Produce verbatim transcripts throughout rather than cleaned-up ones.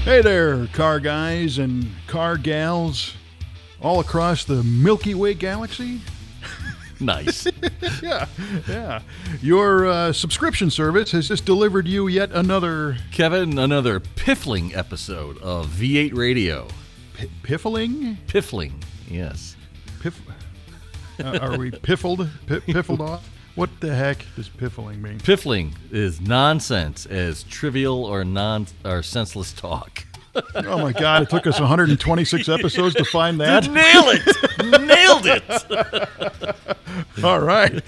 Hey there, car guys and car gals all across the Milky Way galaxy. Nice. yeah, yeah. Your uh, subscription service has just delivered you yet another... Kevin, another piffling episode of V eight Radio. P- piffling? Piffling, yes. Piff... Uh, are we piffled? P- piffled off? What the heck does piffling mean? Piffling is nonsense as trivial or non or senseless talk. Oh my God! It took us one hundred twenty-six episodes to find that. Nail it! Nailed it! All right.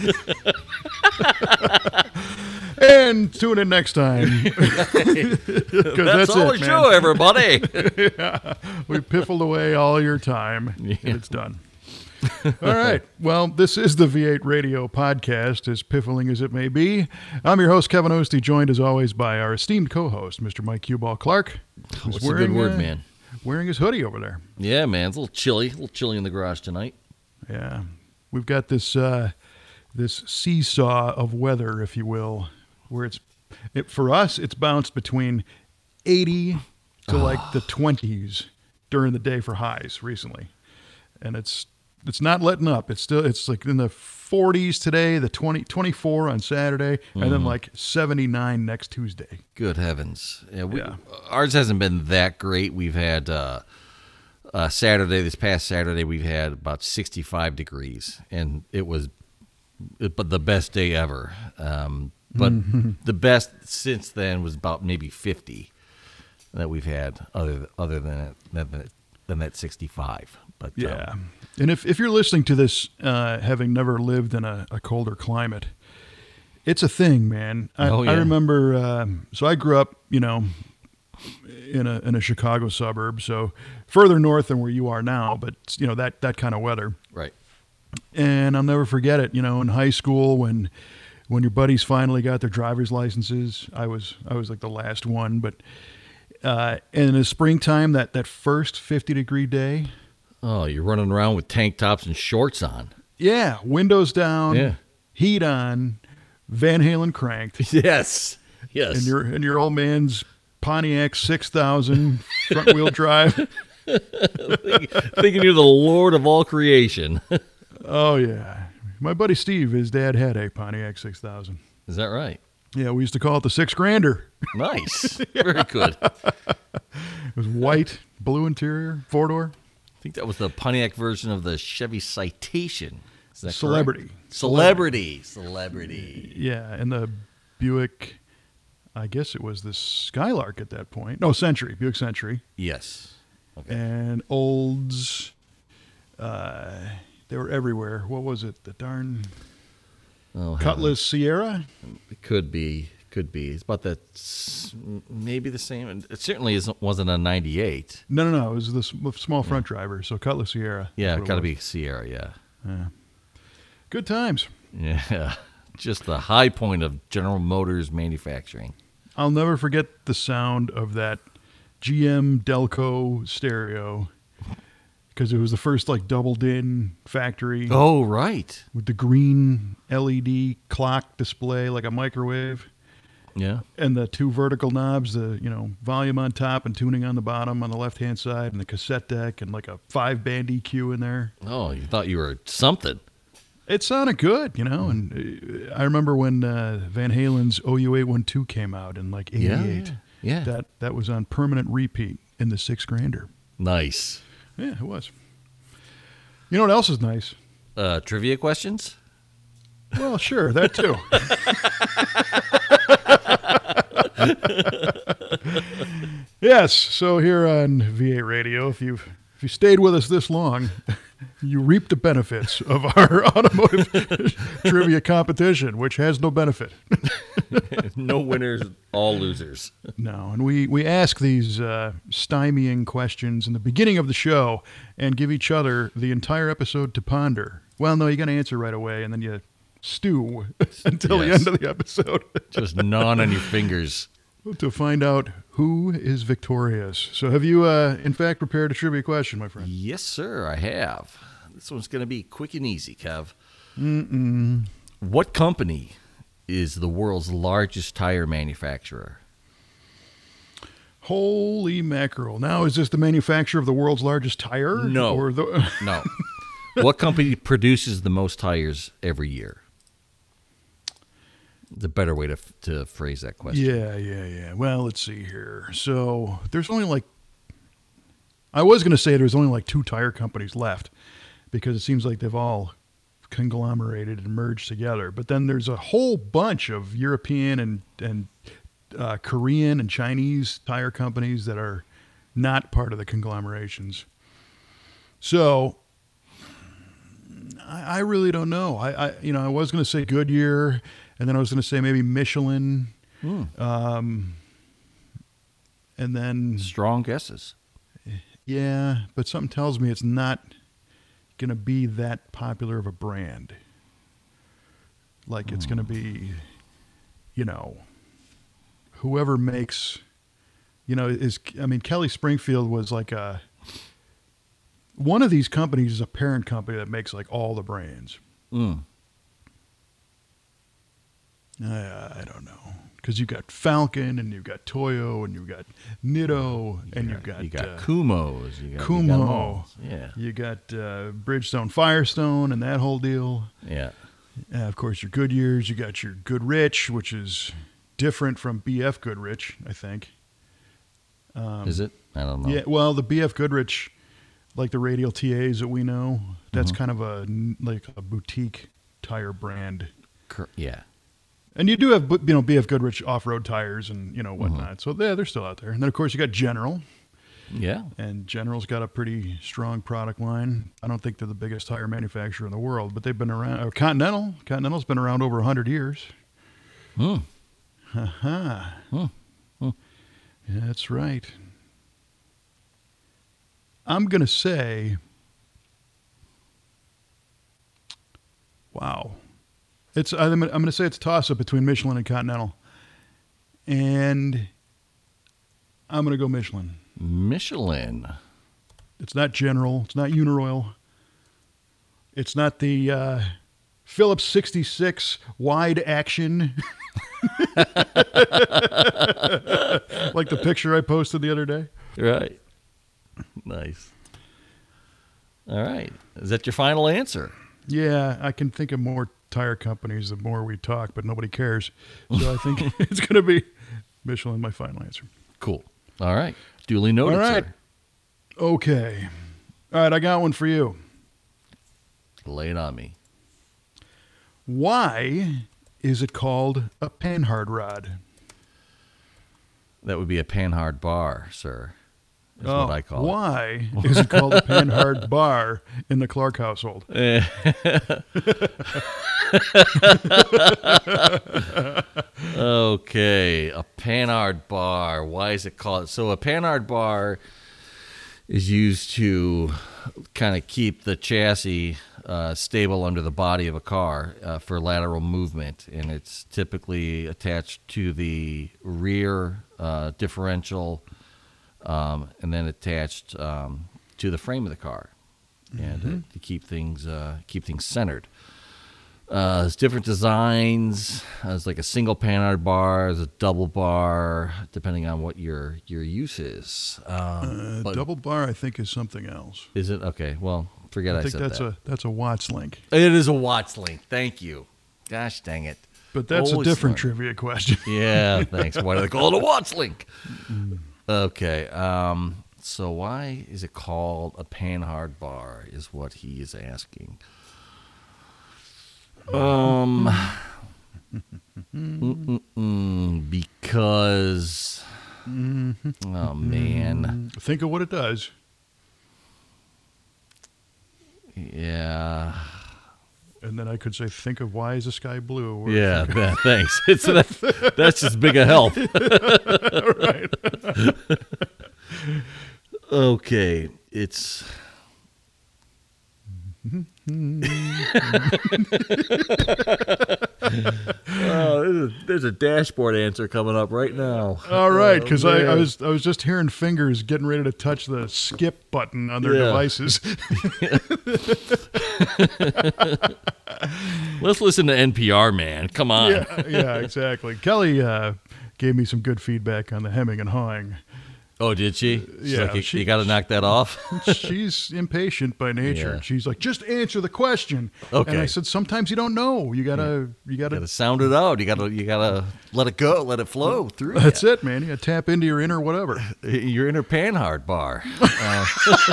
And tune in next time. That's, that's all it, the show, everybody. Yeah. We piffled away all your time, yeah. And it's done. All right. Well, this is the V eight Radio podcast, as piffling as it may be. I'm your host, Kevin Ostie, joined as always by our esteemed co-host, Mister Mike Cuball Clark. What's a good word, uh, man? Wearing his hoodie over there. Yeah, man. It's a little chilly. A little chilly in the garage tonight. Yeah. We've got this uh, this seesaw of weather, if you will, where it's, it, for us, it's bounced between eighty to like the twenties during the day for highs recently. And it's it's not letting up. It's still, it's like in the forties today, the twenty, twenty-four on Saturday, and mm. then like seventy-nine next Tuesday. Good heavens. Yeah, we, yeah. Ours hasn't been that great. We've had uh, uh, Saturday, this past Saturday, we've had about sixty-five degrees, and it was but the best day ever. Um, but mm-hmm. the best since then was about maybe fifty that we've had other, other than, than, than that sixty-five. But, yeah. Um, and if, if you're listening to this, uh, having never lived in a, a colder climate, it's a thing, man. I, oh, yeah. I remember, uh, so I grew up, you know, in a in a Chicago suburb, so further north than where you are now, but, you know, that, that kind of weather. Right. And I'll never forget it, you know, in high school when when your buddies finally got their driver's licenses. I was I was like the last one, but uh, in the springtime, that, that first fifty-degree day, oh, you're running around with tank tops and shorts on. Yeah, windows down, yeah. heat on, Van Halen cranked. Yes, yes. And your and your old man's Pontiac six thousand front wheel drive. Think, thinking you're the Lord of all creation. Oh yeah, my buddy Steve, his dad had a Pontiac six thousand. Is that right? Yeah, we used to call it the six grander. Nice, very good. It was white, blue interior, four door. I think that was the Pontiac version of the Chevy Citation. Is that Celebrity. Correct? Celebrity. Celebrity. Yeah, and the Buick, I guess it was the Skylark at that point. No, Century. Buick Century. Yes. Okay. And Olds, uh, they were everywhere. What was it? The darn oh, Cutlass Sierra? It could be. Could be. It's about that, maybe the same. It certainly isn't, wasn't a ninety-eight. No, no, no. It was the small front yeah. driver, so Cutlass Sierra. Yeah, it got to be Sierra, yeah. Yeah. Good times. Yeah. Just the high point of General Motors manufacturing. I'll never forget the sound of that G M Delco stereo because it was the first like double-din factory. Oh, right. With the green L E D clock display like a microwave. Yeah. And the two vertical knobs, the, you know, volume on top and tuning on the bottom on the left-hand side, and the cassette deck and like a five-band E Q in there. Oh, you thought you were something. It sounded good, you know, and I remember when uh, Van Halen's O U eight twelve came out in like eighty-eight. Yeah, yeah. That, that was on permanent repeat in the six grander. Nice. Yeah, it was. You know what else is nice? Uh, trivia questions? Well, sure, that too. Yes, so here on V eight Radio, if you've if you stayed with us this long, you reap the benefits of our automotive trivia competition, which has no benefit. No winners, all losers. No, and we, we ask these uh, stymieing questions in the beginning of the show and give each other the entire episode to ponder. Well, no, you got to answer right away, and then you stew until yes. the end of the episode. Just gnawing on your fingers. To find out who is victorious. So have you, uh, in fact, prepared a trivia question, my friend? Yes, sir, I have. This one's going to be quick and easy, Kev. Mm-mm. What company is the world's largest tire manufacturer? Holy mackerel. Now, is this the manufacturer of the world's largest tire? No. Or the No. What company produces the most tires every year? The better way to to phrase that question. Yeah, yeah, yeah. Well, let's see here. So there's only like, I was going to say there's only like two tire companies left because it seems like they've all conglomerated and merged together. But then there's a whole bunch of European and, and uh, Korean and Chinese tire companies that are not part of the conglomerations. So I, I really don't know. I, I, you know, I was going to say Goodyear, and then I was going to say maybe Michelin, Hmm. um, and then Strong guesses. yeah, but something tells me it's not going to be that popular of a brand. Like it's going to be, you know, whoever makes, you know, is I mean Kelly Springfield was like a one of these companies is a parent company that makes like all the brands. Mm. I, I don't know. Because you've got Falcon, and you've got Toyo, and you've got Nitto, and you've got you got uh, Kumos. You got, you got Kumo. them all. Yeah. You got uh, Bridgestone Firestone, and that whole deal. Yeah. Uh, of course, your Goodyears. You got your Goodrich, which is different from B F Goodrich, I think. Um, Is it? I don't know. Yeah. Well, the B F Goodrich, like the radial T As that we know, that's Mhm. kind of a like a boutique tire brand. Cor- Yeah. And you do have, you know, B F Goodrich off-road tires and, you know, Mm-hmm. whatnot. So, yeah, they're still out there. And then, of course, you got General. Yeah. And General's got a pretty strong product line. I don't think they're the biggest tire manufacturer in the world, but they've been around. Uh, Continental. Continental's been around over one hundred years. Hmm. Ha-ha. Hmm. Hmm. Yeah, that's right. I'm going to say, wow. It's I'm, I'm going to say it's a toss-up between Michelin and Continental. And I'm going to go Michelin. Michelin. It's not General. It's not Uniroyal. It's not the uh, Phillips sixty-six wide action. Like the picture I posted the other day. Right. Nice. All right. Is that your final answer? Yeah, I can think of more tire companies the more we talk, but nobody cares. So I think it's going to be Michelin, my final answer. Cool. All right. Duly noted, All right. sir. Okay. All right, I got one for you. Lay it on me. Why is it called a panhard rod? That would be a panhard bar, sir. Is Oh, what I call why is it called a panhard bar in the Clark household? it. Okay, a panhard bar. Why is it called? So a panhard bar is used to kind of keep the chassis uh, stable under the body of a car uh, for lateral movement, and it's typically attached to the rear uh, differential, um, and then attached um, to the frame of the car, and uh, to keep things uh, keep things centered. Uh, there's different designs. Uh, there's like a single panhard bar, there's a double bar, depending on what your your use is. Um, Uh, but double bar, I think, is something else. is it okay? Well, forget I, I think said that's that. a that's a Watts link, It is a Watts link. Thank you. Gosh dang it. but that's Holy a different smart. trivia question. Yeah, thanks. Why do they call it a Watts link? Okay. Um, so why is it called a panhard bar? Is what he is asking. Um, mm-mm-mm, because oh man, Think of what it does. yeah, And then I could say, think of why is the sky blue? Or yeah. th- thanks. It's that, that's just big a help. Right. Okay, it's. Oh, there's a, there's a dashboard answer coming up right now. All right, because I, I man. was I was just hearing fingers getting ready to touch the skip button on their Yeah. devices. Let's listen to N P R, man. Come on. yeah, yeah, exactly. Kelly uh, gave me some good feedback on the hemming and hawing. Oh, did she? She's yeah, like, you, she- you got to knock that off. She's impatient by nature. Yeah. She's like, just answer the question. Okay. And I said, sometimes you don't know. You gotta, you gotta. You got to sound it out. You got to, you got to let it go, let it flow through. That's ya. it, man. You gotta tap into your inner whatever. Your inner panhard bar. Uh,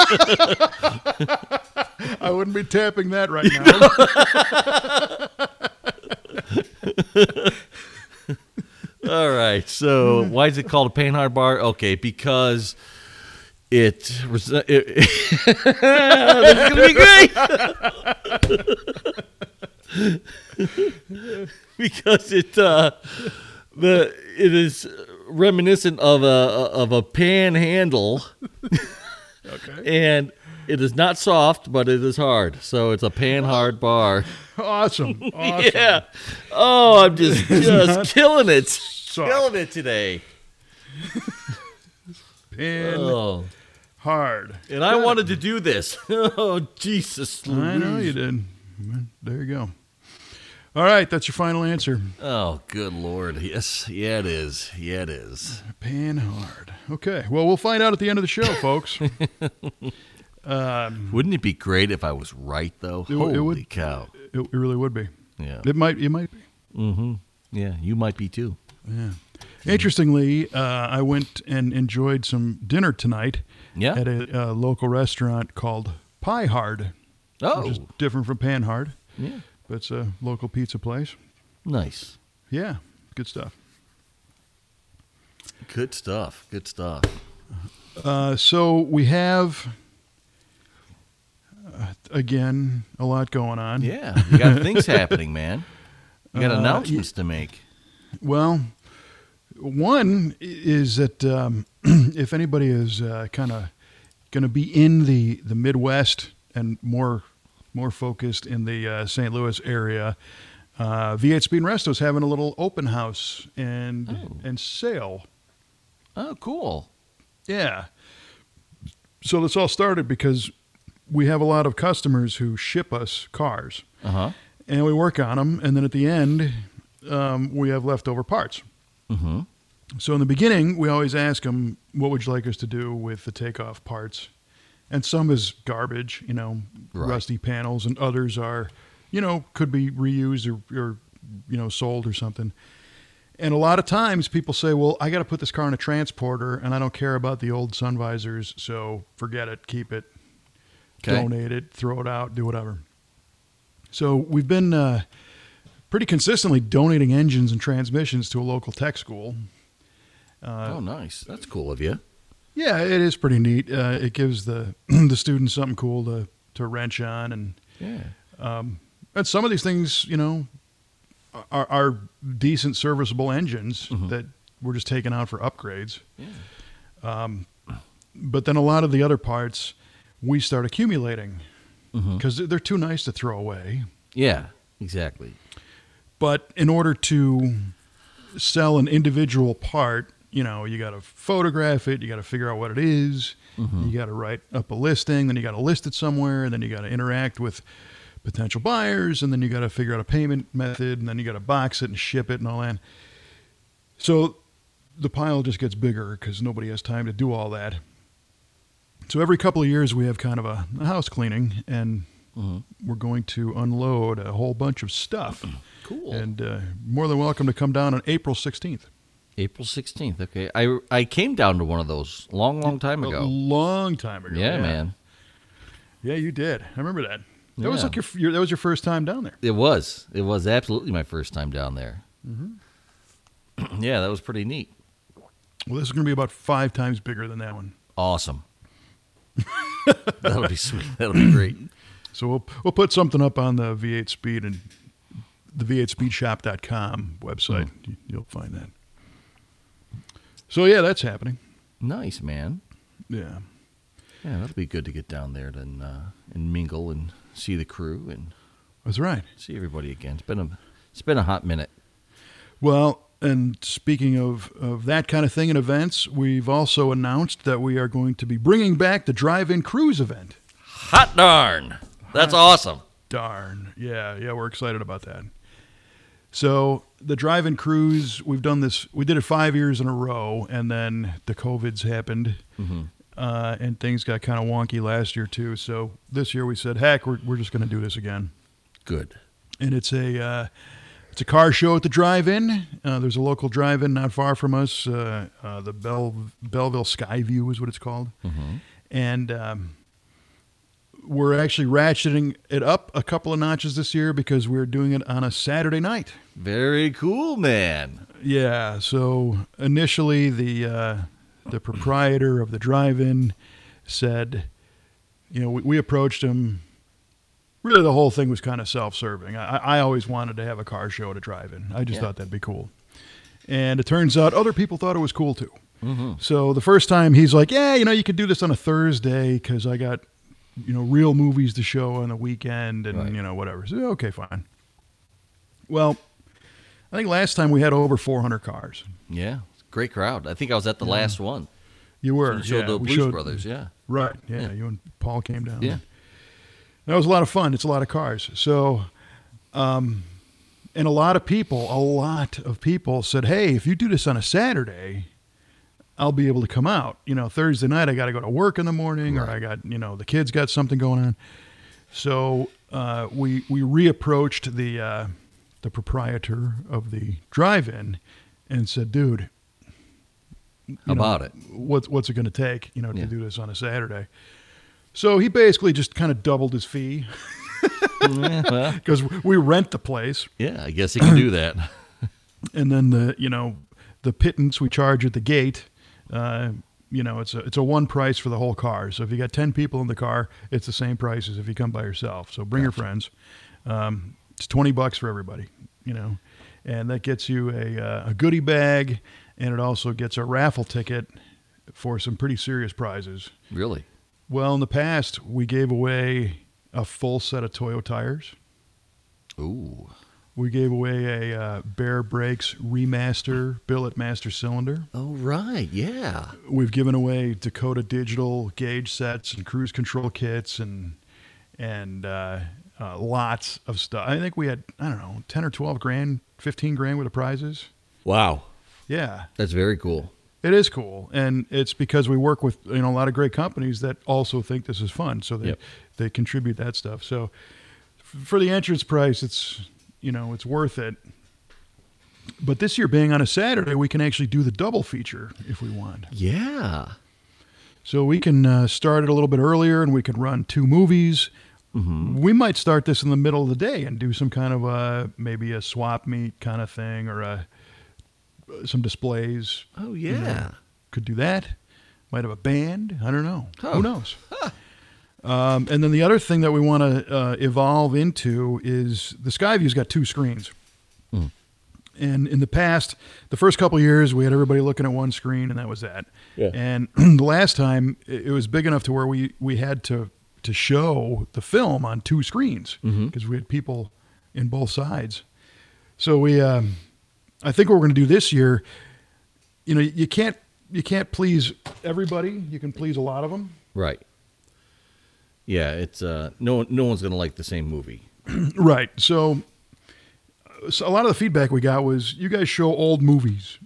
I wouldn't be tapping that right now. all right. So why is it called a panhard bar? Okay, because it. res- it, it this is gonna be great. Because it uh, the it is reminiscent of a of a panhandle. Okay. And it is not soft, but it is hard. So it's a pan-hard bar. Awesome. Awesome. Yeah. Oh, I'm just just not killing it. soft. Killing it today. Pin Oh. hard. And I wanted to do this. Oh, Jesus. I know Louise. you did. There you go. All right, that's your final answer. Oh, good Lord. Yes. Yeah, it is. Yeah, it is. Pan hard. Okay. Well, we'll find out at the end of the show, folks. um, Wouldn't it be great if I was right, though? It- it Holy would- cow. it, it really would be. Yeah. It might. It might be. Mm-hmm. Yeah, you might be, too. Yeah. Interestingly, uh, I went and enjoyed some dinner tonight Yeah? at a, uh local restaurant called Pie Hard, Oh. which is different from Pan Hard, Yeah. but it's a local pizza place. Nice. Yeah, good stuff. Good stuff. Good stuff. Uh, so we have, uh, again, a lot going on. Yeah, you got things happening, man. You got Uh, announcements to make. Well, one is that um, if anybody is uh, kind of going to be in the, the Midwest and more more focused in the uh, Saint Louis area, uh, V eight Speed and Resto is having a little open house and Oh. and sale. Oh, cool. Yeah. So this all started because we have a lot of customers who ship us cars, Uh huh. and we work on them, and then at the end, um, we have leftover parts. Mm-hmm. So in the beginning, we always ask them, what would you like us to do with the takeoff parts? And some is garbage, you know, Right. rusty panels, and others are, you know, could be reused or, or, you know, sold or something. And a lot of times people say, well, I got to put this car in a transporter and I don't care about the old sun visors, so forget it, keep it, Okay. donate it, throw it out, do whatever. So we've been uh, pretty consistently donating engines and transmissions to a local tech school. Uh, oh, nice. That's cool of you. Yeah, it is pretty neat. Uh, it gives the the students something cool to, to wrench on, and Yeah. um, and some of these things, you know, are, are decent serviceable engines Mhm. that we're just taking out for upgrades. Yeah. Um, but then a lot of the other parts we start accumulating Mm-hmm. because they're too nice to throw away. Yeah. Exactly. But in order to sell an individual part, you know, you got to photograph it, you got to figure out what it is, Mhm. you got to write up a listing, then you got to list it somewhere, and then you got to interact with potential buyers, and then you got to figure out a payment method, and then you got to box it and ship it and all that. So the pile just gets bigger because nobody has time to do all that. So every couple of years we have kind of a, a house cleaning, and Mm-hmm. we're going to unload a whole bunch of stuff. Cool. And uh, more than welcome to come down on April sixteenth. April sixteenth. Okay. I I came down to one of those long, long time A ago. long time ago. Yeah, man. Yeah, you did. I remember that. That was Yeah. like your, your that was your first time down there. It was. It was absolutely my first time down there. Mm-hmm. Yeah, that was pretty neat. Well, this is going to be about five times bigger than that one. Awesome. That'll be sweet. That'll be great. So we'll we'll put something up on the V eight Speed and the V eight speed shop dot com website. Mm. You- You'll find that. So yeah, that's happening. Nice, man. Yeah. Yeah, that'll be good to get down there and uh, and mingle and see the crew and That's right. see everybody again. It's been a it's been a hot minute. Well, and speaking of, of that kind of thing in events, we've also announced that we are going to be bringing back the drive-in cruise event. Hot darn! That's awesome. Darn. Yeah, yeah, we're excited about that. So the drive-in cruise, we've done this. We did it five years in a row, and then the COVIDs happened, mm-hmm. uh, and things got kind of wonky last year too. So this year we said, heck, we're we're just going to do this again. Good. And it's a uh, it's a car show at the drive-in. Uh, there's a local drive-in not far from us. Uh, uh, the Bell Belleville Skyview is what it's called, mm-hmm. and. Um, We're actually ratcheting it up a couple of notches this year because we're doing it on a Saturday night. Very cool, man. Yeah. So initially, the uh, the proprietor of the drive-in said, you know, we, we approached him. Really, the whole thing was kind of self-serving. I, I always wanted to have a car show at a drive-in. I just yeah. thought that'd be cool. And it turns out other people thought it was cool too. Mm-hmm. So the first time he's like, yeah, you know, you could do this on a Thursday because I got, you know, real movies to show on the weekend and, right. you know, whatever. So, okay, fine. Well, I think last time we had over four hundred cars. Yeah. Great crowd. I think I was at the yeah. last one. You were. So showed yeah, the we Blues showed, Brothers, yeah. Right. Yeah, yeah. You and Paul came down. Yeah. That was a lot of fun. It's a lot of cars. So, um, and a lot of people, a lot of people said, hey, if you do this on a Saturday, I'll be able to come out. You know, Thursday night I got to go to work in the morning, right. or I got, you know, the kids got something going on. So uh, we we reapproached the uh, the proprietor of the drive-in and said, dude, how about know, it? What's what's it going to take, you know, to yeah. do this on a Saturday? So he basically just kind of doubled his fee because well, we rent the place. Yeah, I guess he can do that. And then the you know the pittance we charge at the gate. Uh, you know, it's a it's a one price for the whole car. So if you got ten people in the car, it's the same price as if you come by yourself. So bring gotcha. your friends. Um, it's twenty bucks for everybody. You know, and that gets you a uh, a goodie bag, and it also gets a raffle ticket for some pretty serious prizes. Really? Well, in the past, we gave away a full set of Toyo tires. Ooh. We gave away a uh, Bear Brakes remaster billet master cylinder. Oh, right. Yeah. We've given away Dakota Digital gauge sets and cruise control kits and and uh, uh, lots of stuff. I think we had, I don't know, ten or twelve grand, fifteen grand worth of prizes. Wow. Yeah. That's very cool. It is cool. And it's because we work with, you know, a lot of great companies that also think this is fun. So they, yep. they contribute that stuff. So f- for the entrance price, it's, you know, it's worth it. But this year being on a Saturday, we can actually do the double feature if we want. Yeah. So we can uh, start it a little bit earlier and we can run two movies. Mm-hmm. We might start this in the middle of the day and do some kind of a, maybe a swap meet kind of thing or a, some displays. Oh, yeah. You know, could do that. Might have a band. I don't know. Oh. Who knows? Huh. Um, and then the other thing that we want to uh, evolve into is the Skyview's got two screens. Mm. And in the past, the first couple of years, we had everybody looking at one screen, and that was that. Yeah. And the last time, it was big enough to where we, we had to, to show the film on two screens because mm-hmm. we had people in both sides. So we, um, I think what we're going to do this year, you know, you can't you can't please everybody. You can please a lot of them. Right. Yeah, it's uh, no no one's going to like the same movie. Right. So, so a lot of the feedback we got was, you guys show old movies.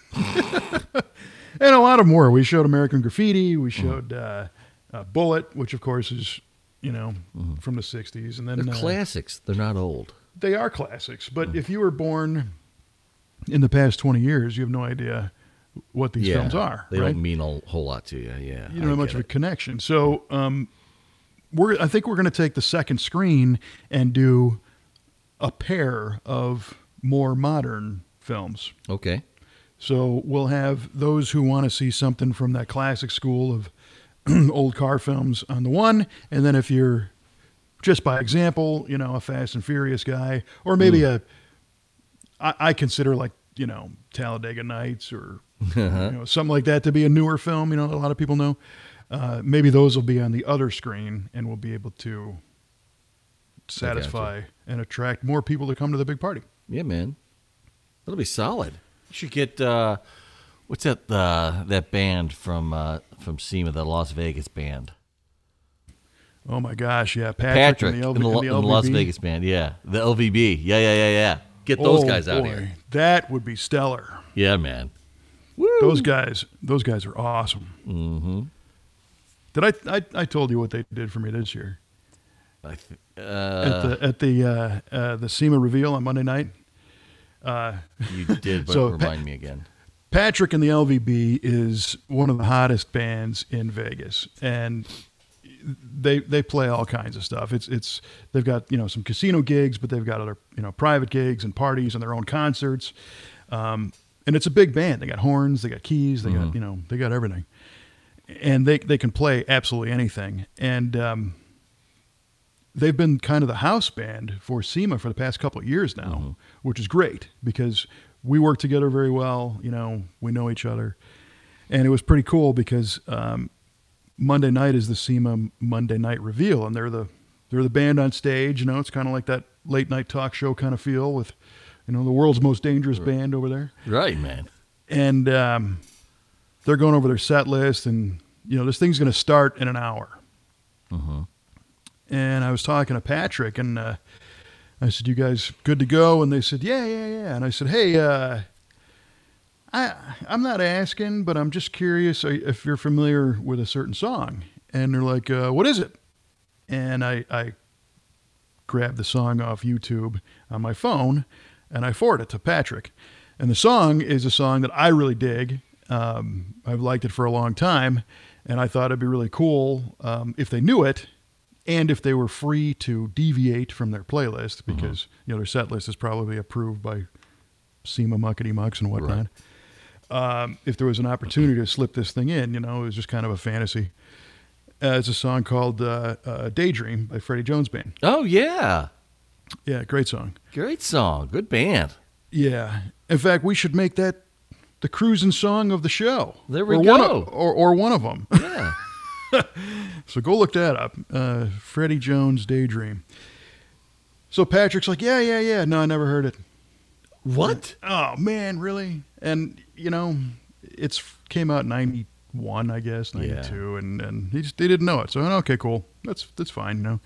And a lot of more. We showed American Graffiti. We showed mm. uh, uh, Bullet, which of course is, you know, mm. from the sixties. And then they're uh, classics. They're not old. They are classics. But mm. if you were born in the past twenty years, you have no idea what these yeah, films are. They right? don't mean a whole lot to you. Yeah. You don't have much it. of a connection. So um, we're. I think we're going to take the second screen and do a pair of more modern films. Okay. So we'll have those who want to see something from that classic school of old car films on the one, and then if you're just by example, you know, a Fast and Furious guy, or maybe mm. a, I, I consider like, you know, Talladega Nights or uh-huh. you know, something like that to be a newer film, you know, that a lot of people know. Uh, maybe those will be on the other screen and we'll be able to satisfy and attract more people to come to the big party. Yeah, man. That'll be solid. You should get uh, what's that uh, that band from uh, from SEMA, the Las Vegas band. Oh my gosh, yeah, Patrick, Patrick and the, L V, in the, and the, in the Las Vegas band, yeah, the L V B, yeah, yeah, yeah, yeah. Get those Oh, guys out boy. here. That would be stellar. Yeah, man. Those guys, those guys are awesome. Mm-hmm. Did I, I? I told you what they did for me this year I th- at uh, the at the uh, uh, the SEMA reveal on Monday night. Uh, you did, but So, remind me again. Patrick and the L V B is one of the hottest bands in Vegas, and they they play all kinds of stuff. It's it's they've got you know some casino gigs, but they've got other you know private gigs and parties and their own concerts. Um, and it's a big band. They got horns, they got keys, they got you know they got everything, and they they can play absolutely anything. And um, they've been kind of the house band for SEMA for the past couple of years now, Mm-hmm. which is great because we work together very well. You know, we know each other, and it was pretty cool because um, Monday night is the SEMA Monday night reveal, and they're the they're the band on stage. You know, it's kind of like that late night talk show kind of feel with, you know, the world's most dangerous band over there, Right, man. and um, they're going over their set list, and you know, this thing's going to start in an hour. Mm-hmm. And I was talking to Patrick, and uh, I said, "You guys good to go?" And they said, "Yeah, yeah, yeah." And I said, "Hey, uh, I I'm not asking, but I'm just curious if you're familiar with a certain song." And they're like, uh, "What is it?" And I I grabbed the song off YouTube on my phone, and I forwarded it to Patrick. And the song is a song that I really dig. Um, I've liked it for a long time, and I thought it'd be really cool um, if they knew it, and if they were free to deviate from their playlist, because mm-hmm. you know their set list is probably approved by SEMA muckety mucks and whatnot. Right. Um, if there was an opportunity to slip this thing in, you know, it was just kind of a fantasy. Uh, it's a song called uh, uh, "Daydream" by Freddie Jones Band. Oh, yeah. Yeah, great song. Great song. Good band. Yeah. In fact, we should make that the cruising song of the show. There we or go. One of, or, or one of them. Yeah. So go look that up. Uh, Freddie Jones Daydream. So Patrick's like, yeah, yeah, yeah. No, I never heard it. What? Oh, man, really? And, you know, it's came out in ninety-one, I guess, ninety-two, yeah. and, and he just, they didn't know it. So, okay, cool. That's that's fine, you know.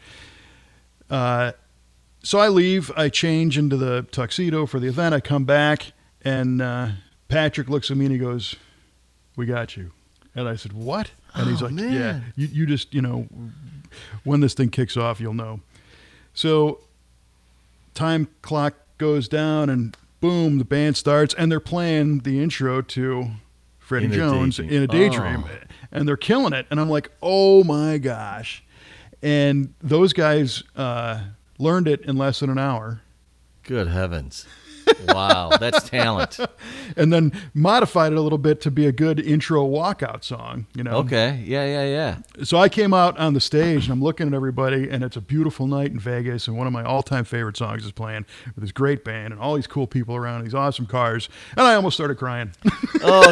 Uh, so I leave. I change into the tuxedo for the event. I come back, and uh, Patrick looks at me and he goes, "We got you." And I said, "What?" And he's oh, like, man. "Yeah, you, you just, you know, when this thing kicks off, you'll know." So time clock goes down, and boom, the band starts, and they're playing the intro to Freddie in Jones daydream. in a daydream, oh. and they're killing it. And I'm like, "Oh my gosh!" And those guys uh, learned it in less than an hour. Good heavens. Wow, that's talent. And then modified it a little bit to be a good intro walkout song, you know. Okay, yeah, yeah, yeah. So I came out on the stage, and I'm looking at everybody, and it's a beautiful night in Vegas, and one of my all-time favorite songs is playing with this great band and all these cool people around, these awesome cars, and I almost started crying. Oh,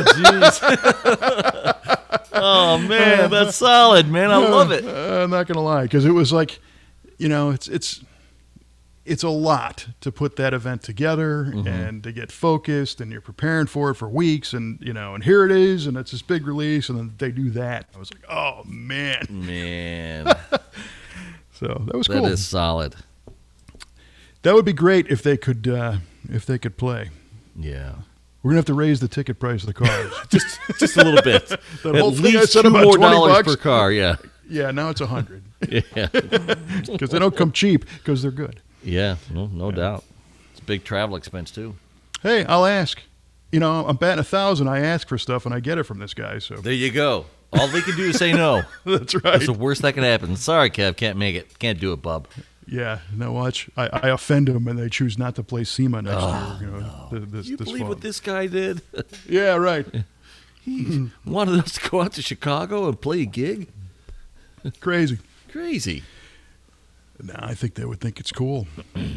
jeez. Oh, man, that's solid, man. I love it. Uh, I'm not going to lie, because it was like, you know, it's it's it's a lot to put that event together mm-hmm. and to get focused, and you're preparing for it for weeks, and, you know, and here it is, and it's this big release, and then they do that. I was like, oh, man. Man. So that was that cool. That is solid. That would be great if they could uh, if they could play. Yeah. We're gonna have to raise the ticket price of the cars. just just a little bit. That At whole thing I least said two about more twenty dollars bucks. per car. Yeah. Yeah. Now it's a hundred. Yeah. Because they don't come cheap because they're good. Yeah. No, no yeah. doubt. It's a big travel expense too. Hey, I'll ask. You know, I'm batting a thousand. I ask for stuff and I get it from this guy. So there you go. All they can do is say no. That's right. That's the worst that can happen. Sorry, Kev, can't make it. Can't do it, bub. Yeah, no, watch. I, I offend them, and they choose not to play SEMA next oh, year. You know, no. th- this, you this believe fall. what this guy did? Yeah, right. He wanted us to go out to Chicago and play a gig? Crazy. Crazy. No, I think they would think it's cool.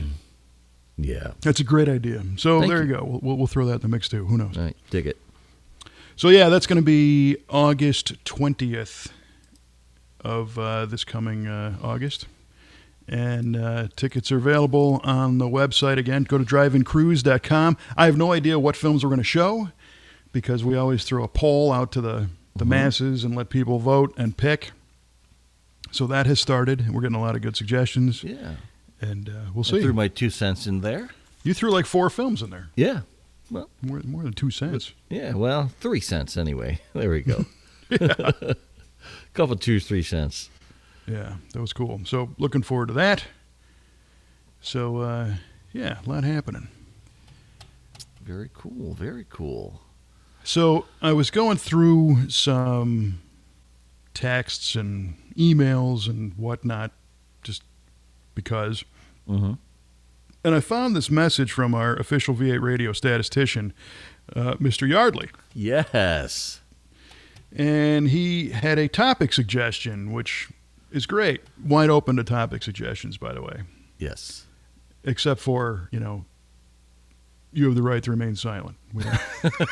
Yeah. That's a great idea. So Thank there you, you go. We'll, we'll, we'll throw that in the mix, too. Who knows? All right, dig it. So, yeah, that's going to be August twentieth of uh, this coming uh, August. And uh, tickets are available on the website. Again, go to drive in cruise dot com. I have no idea what films we're going to show because we always throw a poll out to the, the mm-hmm. masses and let people vote and pick. So that has started. We're getting a lot of good suggestions. Yeah. And uh, we'll I see. threw my two cents in there. You threw like four films in there. Yeah. Well, More, more than two cents. yeah, well, three cents anyway. There we go. A couple, two, three cents. Yeah, that was cool. So looking forward to that. So, uh, yeah, a lot happening. Very cool. Very cool. So I was going through some texts and emails and whatnot, just because. Mm-hmm. And I found this message from our official V eight radio statistician, uh, Mister Yardley. Yes. And he had a topic suggestion, which is great. Wide open to topic suggestions, by the way. Yes. Except for, you know, you have the right to remain silent. We don't-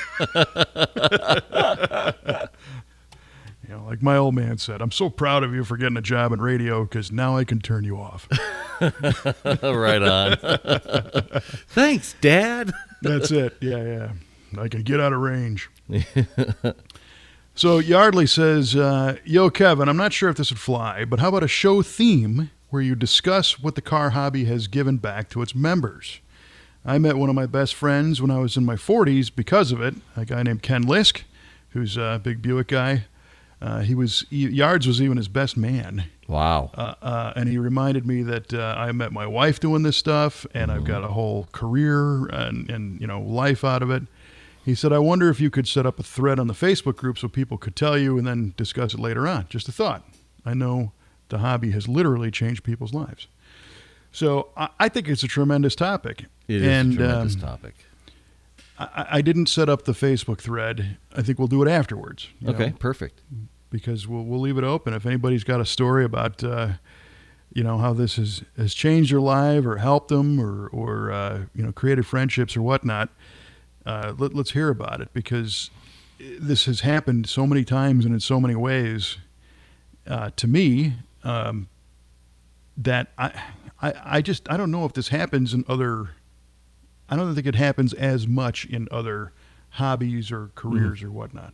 you know, like my old man said, I'm so proud of you for getting a job in radio because now I can turn you off. Right on. Thanks, Dad. That's it. Yeah, yeah. I can get out of range. So Yardley says, uh, yo, Kevin, I'm not sure if this would fly, but how about a show theme where you discuss what the car hobby has given back to its members? I met one of my best friends when I was in my forties because of it, a guy named Ken Lisk, who's a big Buick guy. Uh, he was Yards was even his best man. Wow. Uh, uh, and he reminded me that uh, I met my wife doing this stuff, and I've got a whole career and, and you know life out of it. He said, I wonder if you could set up a thread on the Facebook group so people could tell you and then discuss it later on. Just a thought. I know the hobby has literally changed people's lives. So I, I think it's a tremendous topic. It is and, a tremendous um, topic. I, I didn't set up the Facebook thread. I think we'll do it afterwards. you Okay, know, perfect. because we'll we'll leave it open. If anybody's got a story about, uh, you know, how this has, has changed their life or helped them or, or uh, you know, created friendships or whatnot, uh, let, let's hear about it because this has happened so many times and in so many ways uh, to me um, that I, I, I just, I don't know if this happens in other, I don't think it happens as much in other hobbies or careers mm. or whatnot.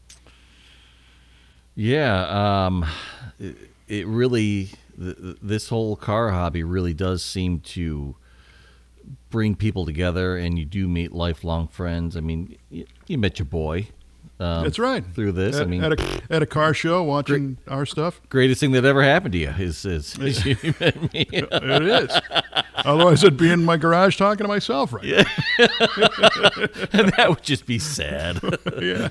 Yeah, um, it, it really, th- this whole car hobby really does seem to bring people together, and you do meet lifelong friends. I mean, you, you met your boy. Um, That's right. Through this, at, I mean, at a, at a car show, watching great, our stuff. Greatest thing that ever happened to you is, is, is you met me. It is. Otherwise, I'd be in my garage talking to myself right yeah. And that would just be sad. Yeah.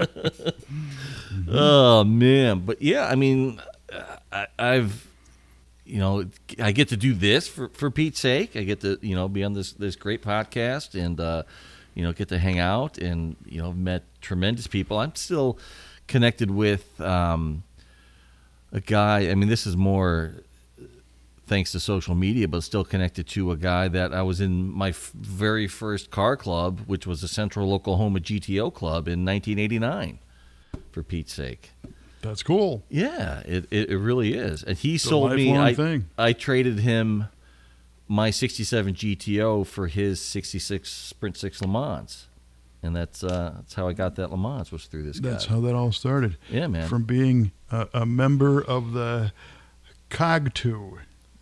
Oh man, but yeah, I mean, I, I've, you know, I get to do this for, for Pete's sake. I get to, you know, be on this this great podcast and, uh, you know, get to hang out and, you know, met tremendous people. I'm still connected with um, a guy. I mean, this is more thanks to social media, but still connected to a guy that I was in my f- very first car club, which was the Central Oklahoma G T O Club in nineteen eighty-nine. For Pete's sake. That's cool. Yeah, it, it, it really is. And he it's sold me, I, thing. I traded him my sixty-seven G T O for his sixty-six Sprint six Le Mans. And that's uh, that's how I got that Le Mans, was through this guy. That's how that all started. Yeah, man. From being a, a member of the C O G T O.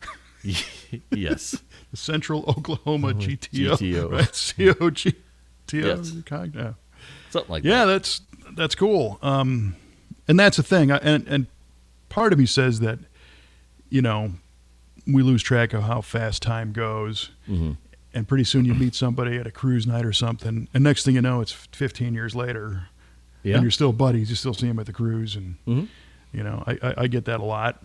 Yes. The Central Oklahoma oh, G T O. G T O. Right? C O G T O. Yes. C O G T O. Something like yeah, that. Yeah, that's that's cool. Um, and that's the thing. I, and, and part of me says that, you know, we lose track of how fast time goes. Mm-hmm. And pretty soon you meet somebody at a cruise night or something. And next thing you know, it's fifteen years later. Yeah. And you're still buddies. You still see them at the cruise. And, mm-hmm. you know, I, I, I get that a lot.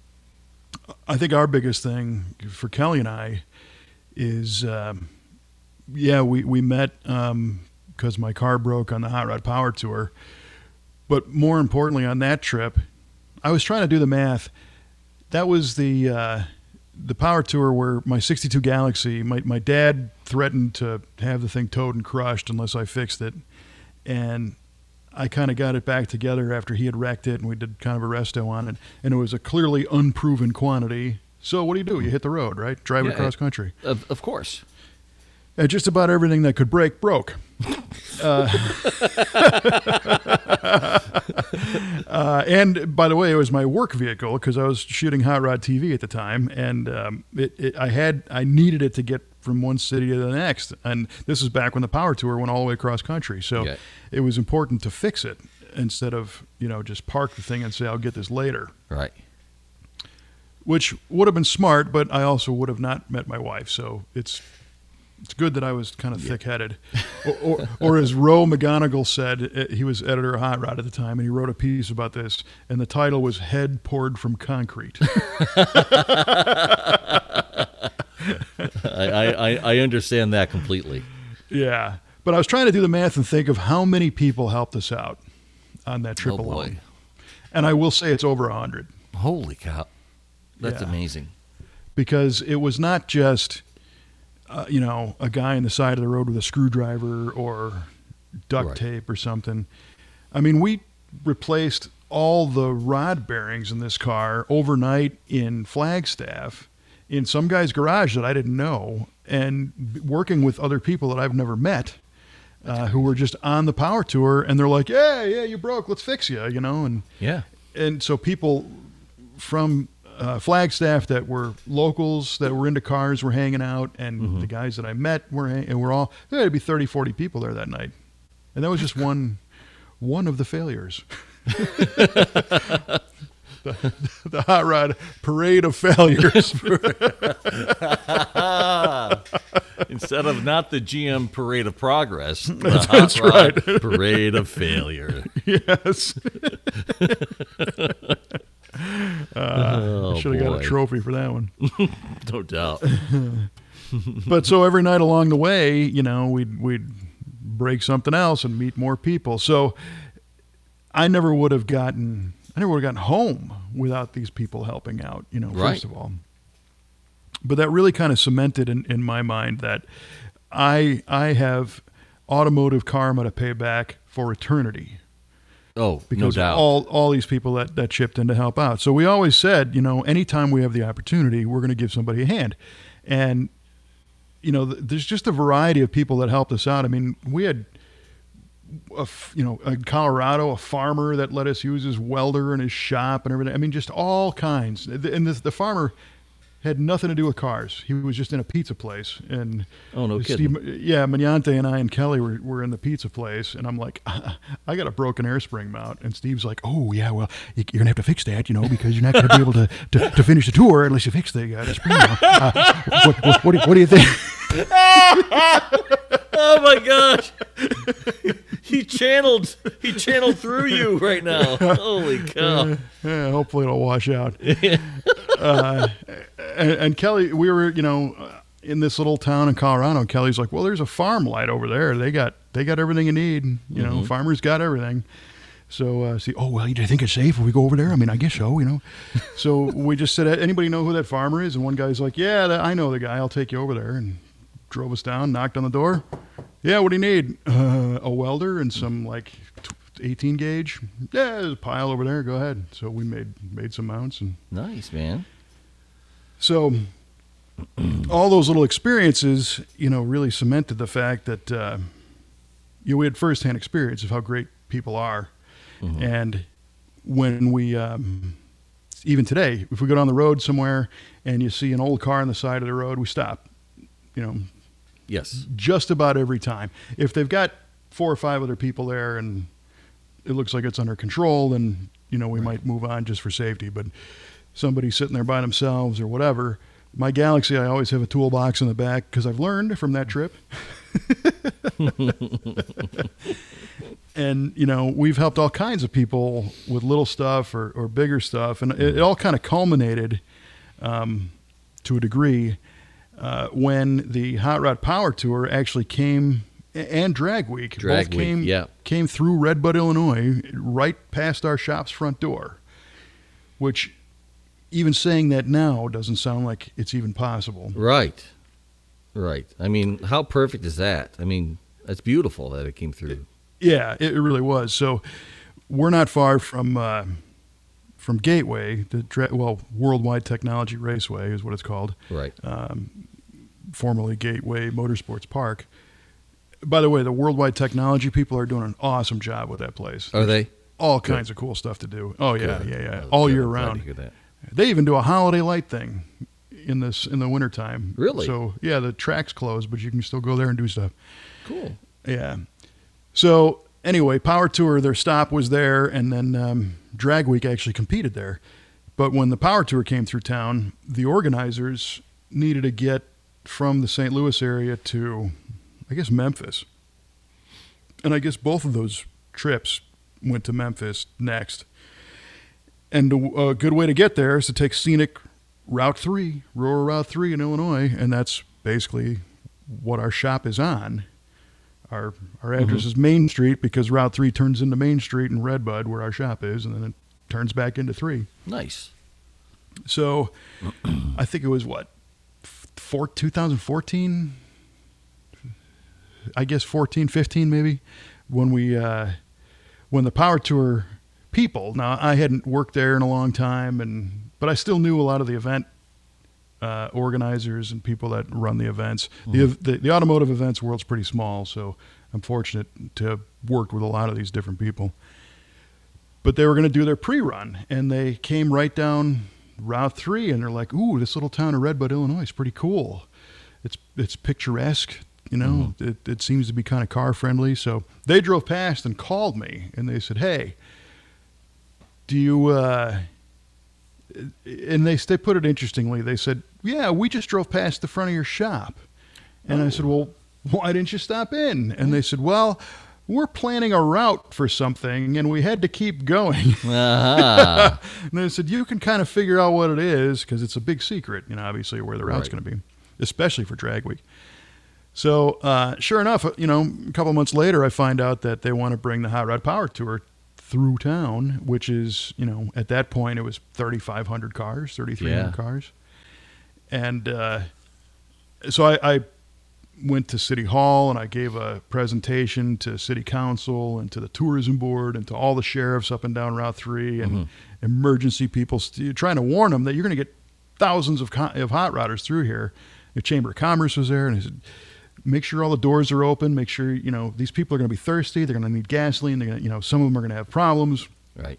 I think our biggest thing for Kelly and I is, um, yeah, we, we met um, because my car broke on the Hot Rod Power Tour. But more importantly, on that trip, I was trying to do the math. That was the uh, the Power Tour where my sixty-two Galaxy, my, my dad threatened to have the thing towed and crushed unless I fixed it. And I kind of got it back together after he had wrecked it, and we did kind of a resto on it. And it was a clearly unproven quantity. So what do you do? You hit the road, right? Drive yeah, it across country. Of, of course. And just about everything that could break broke. uh, uh, and by the way, it was my work vehicle because I was shooting Hot Rod T V at the time, and um, it, it, I had I needed it to get from one city to the next. And this is back when the Power Tour went all the way across country, so Okay. it was important to fix it instead of you know just park the thing and say I'll get this later. Right. Which would have been smart, but I also would have not met my wife. So it's it's good that I was kind of thick-headed. or, or, or as Roe McGonigal said, he was editor of Hot Rod at the time, and he wrote a piece about this, and the title was Head Poured from Concrete. I, I, I understand that completely. Yeah. But I was trying to do the math and think of how many people helped us out on that trip Oh, boy. alone. And I will say it's over one hundred. Holy cow. That's Yeah. amazing. Because it was not just, uh, you know, a guy on the side of the road with a screwdriver or duct Right. tape or something. I mean, we replaced all the rod bearings in this car overnight in Flagstaff in some guy's garage that I didn't know, and working with other people that I've never met uh, who were just on the Power Tour, and they're like, yeah, yeah, you broke, let's fix you, you know, and Yeah. and so people from uh, Flagstaff that were locals that were into cars were hanging out, and Mm-hmm. the guys that I met were hang- and we're all there would be thirty, forty people there that night, and that was just one one of the failures. the, the Hot Rod parade of failures. Instead of not the G M Parade of Progress, the That's- Hot that's Rod right. Parade of Failure. Yes. uh, Oh, should have got a boy. trophy for that one. No doubt. But so every night along the way, you know, we'd we'd break something else and meet more people. So I never would have gotten I never would have gotten home without these people helping out, you know, Right. first of all. But that really kind of cemented in, in my mind that I I have automotive karma to pay back for eternity. Oh, Because no doubt. all all these people that, that chipped in to help out. So we always said, you know, anytime we have the opportunity, we're going to give somebody a hand. And, you know, th- there's just a variety of people that helped us out. I mean, we had, a f- you know, in Colorado, a farmer that let us use his welder in his shop and everything. I mean, just all kinds. And the, the farmer had nothing to do with cars. He was just in a pizza place. And Oh, no Steve, kidding. yeah, Magnante and I and Kelly were, were in the pizza place, and I'm like, I got a broken air spring mount, and Steve's like, oh yeah, well you're gonna have to fix that, you know, because you're not gonna be able to, to, to finish the tour unless you fix the, uh, the spring mount. Uh, what, what, what, do, what do you think? Oh my gosh. He channeled he channeled through you right now. Holy cow. Yeah, hopefully it'll wash out. uh, and, and Kelly, we were, you know, in this little town in Colorado, and Kelly's like, well, there's a farm light over there. They got they got everything you need. You know, farmers got everything. So, uh, see, oh, well, do you think it's safe if we go over there? I mean, I guess so, you know. So we just said, anybody know who that farmer is? And one guy's like, yeah, that, I know the guy. I'll take you over there. And drove us down, knocked on the door. Yeah, what do you need? Uh, a welder and some, like, eighteen gauge. Yeah, there's a pile over there. Go ahead. So we made made some mounts. And Nice, man. so all those little experiences, you know, really cemented the fact that, uh, you know, we had firsthand experience of how great people are. Mm-hmm. And when we, um, even today, if we go down the road somewhere and you see an old car on the side of the road, we stop, you know, Yes. just about every time. If they've got four or five other people there and it looks like it's under control, then, you know, we might move on just for safety. But somebody sitting there by themselves or whatever, my Galaxy, I always have a toolbox in the back because I've learned from that trip. And, you know, we've helped all kinds of people with little stuff or, or bigger stuff. And it, it all kind of culminated um, to a degree uh, when the Hot Rod Power Tour actually came, and Drag Week, Drag both Week, came, yeah. came through Red Bud, Illinois, right past our shop's front door, which even saying that now doesn't sound like it's even possible. Right. Right. I mean, how perfect is that? I mean, that's beautiful that it came through. Yeah, it really was. So we're not far from uh, from Gateway, the dra- well, Worldwide Technology Raceway is what it's called, Right. um, formerly Gateway Motorsports Park. By the way, the Worldwide Technology people are doing an awesome job with that place. Are they? all kinds of cool stuff to do. Oh yeah, Good. yeah, yeah, Oh, all good. year I'm glad to round. hear that. They even do a holiday light thing in this in the wintertime. Really? So yeah, the track's closed, but you can still go there and do stuff. Cool. Yeah. So anyway, Power Tour, their stop was there, and then um, Drag Week actually competed there. But when the Power Tour came through town, the organizers needed to get from the Saint Louis area to, I guess, Memphis. And I guess both of those trips went to Memphis next. And a, a good way to get there is to take scenic Route three, rural Route three in Illinois, and that's basically what our shop is on. Our our address mm-hmm. is Main Street because Route three turns into Main Street in Redbud where our shop is, and then it turns back into three. Nice. So I think it was, what, four, twenty fourteen? I guess fourteen, fifteen maybe, when we uh, when the Power Tour people, now I hadn't worked there in a long time, and but I still knew a lot of the event uh, organizers and people that run the events. Mm-hmm. The, the the automotive events world's pretty small, so I'm fortunate to have worked with a lot of these different people. But they were going to do their pre-run, and they came right down Route three, and they're like, ooh, this little town of Redbud, Illinois is pretty cool. It's it's picturesque, you know, mm-hmm. it, it seems to be kind of car-friendly. So they drove past and called me, and they said, hey, do you, uh, and they, they put it interestingly. They said, yeah, we just drove past the front of your shop. And oh. I said, well, why didn't you stop in? And they said, well, we're planning a route for something, and we had to keep going. Uh-huh. And they said, you can kind of figure out what it is, because it's a big secret, you know, obviously, where the route's right. going to be, especially for Drag Week. So uh, sure enough, you know, a couple months later, I find out that they want to bring the Hot Rod Power Tour through town, which is, you know, at that point, it was thirty-five hundred cars, thirty-three hundred yeah. cars. And uh, so I... I went to City Hall, and I gave a presentation to City Council and to the Tourism Board and to all the sheriffs up and down Route three and mm-hmm. emergency people, st- trying to warn them that you're going to get thousands of, co- of hot rodders through here. The Chamber of Commerce was there, and I said, make sure all the doors are open. Make sure, you know, these people are going to be thirsty. They're going to need gasoline. They're going to, you know, some of them are going to have problems. Right.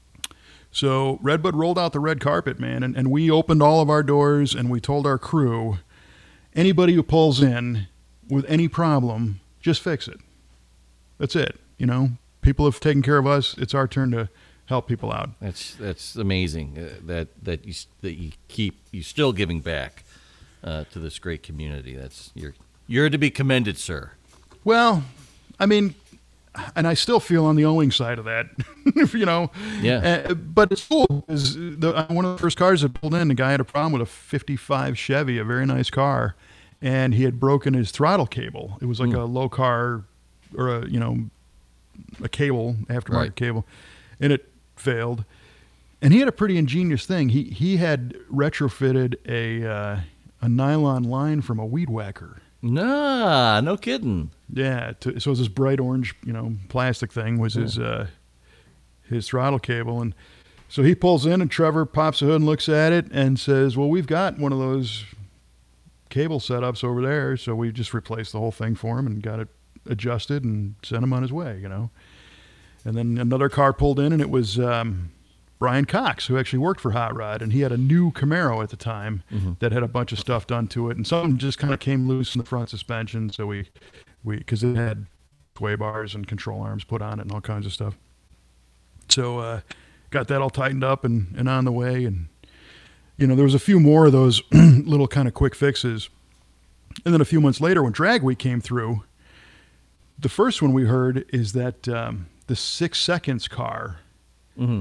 So Redbud rolled out the red carpet, man, and, and we opened all of our doors, and we told our crew, anybody who pulls in with any problem, just fix it. That's it. You know, people have taken care of us. It's our turn to help people out. That's that's amazing uh, that that you that you keep you still giving back uh, to this great community. That's you're you're to be commended, sir. Well, I mean, and I still feel on the owing side of that, you know. Yeah. Uh, but it's cool because the, one of the first cars that pulled in, the guy had a problem with a fifty-five Chevy, a very nice car. And he had broken his throttle cable. It was like mm. a low car or a, you know, a cable, aftermarket right. cable, and it failed. And he had a pretty ingenious thing. He he had retrofitted a uh, a nylon line from a weed whacker. Nah, no kidding. Yeah, to, so it was this bright orange, you know, plastic thing was yeah. his uh, his throttle cable. And so he pulls in, and Trevor pops the hood and looks at it and says, well, we've got one of those cable setups over there, so we just replaced the whole thing for him and got it adjusted and sent him on his way, you know. And then another car pulled in, and it was um, Brian Cox, who actually worked for Hot Rod, and he had a new Camaro at the time mm-hmm. that had a bunch of stuff done to it, and some just kind of came loose in the front suspension, so we, we because it had sway bars and control arms put on it and all kinds of stuff. So uh, got that all tightened up and, and on the way, and you know, there was a few more of those little kind of quick fixes. And then a few months later, when Drag Week came through, the first one we heard is that um, the Six Seconds car, mm-hmm.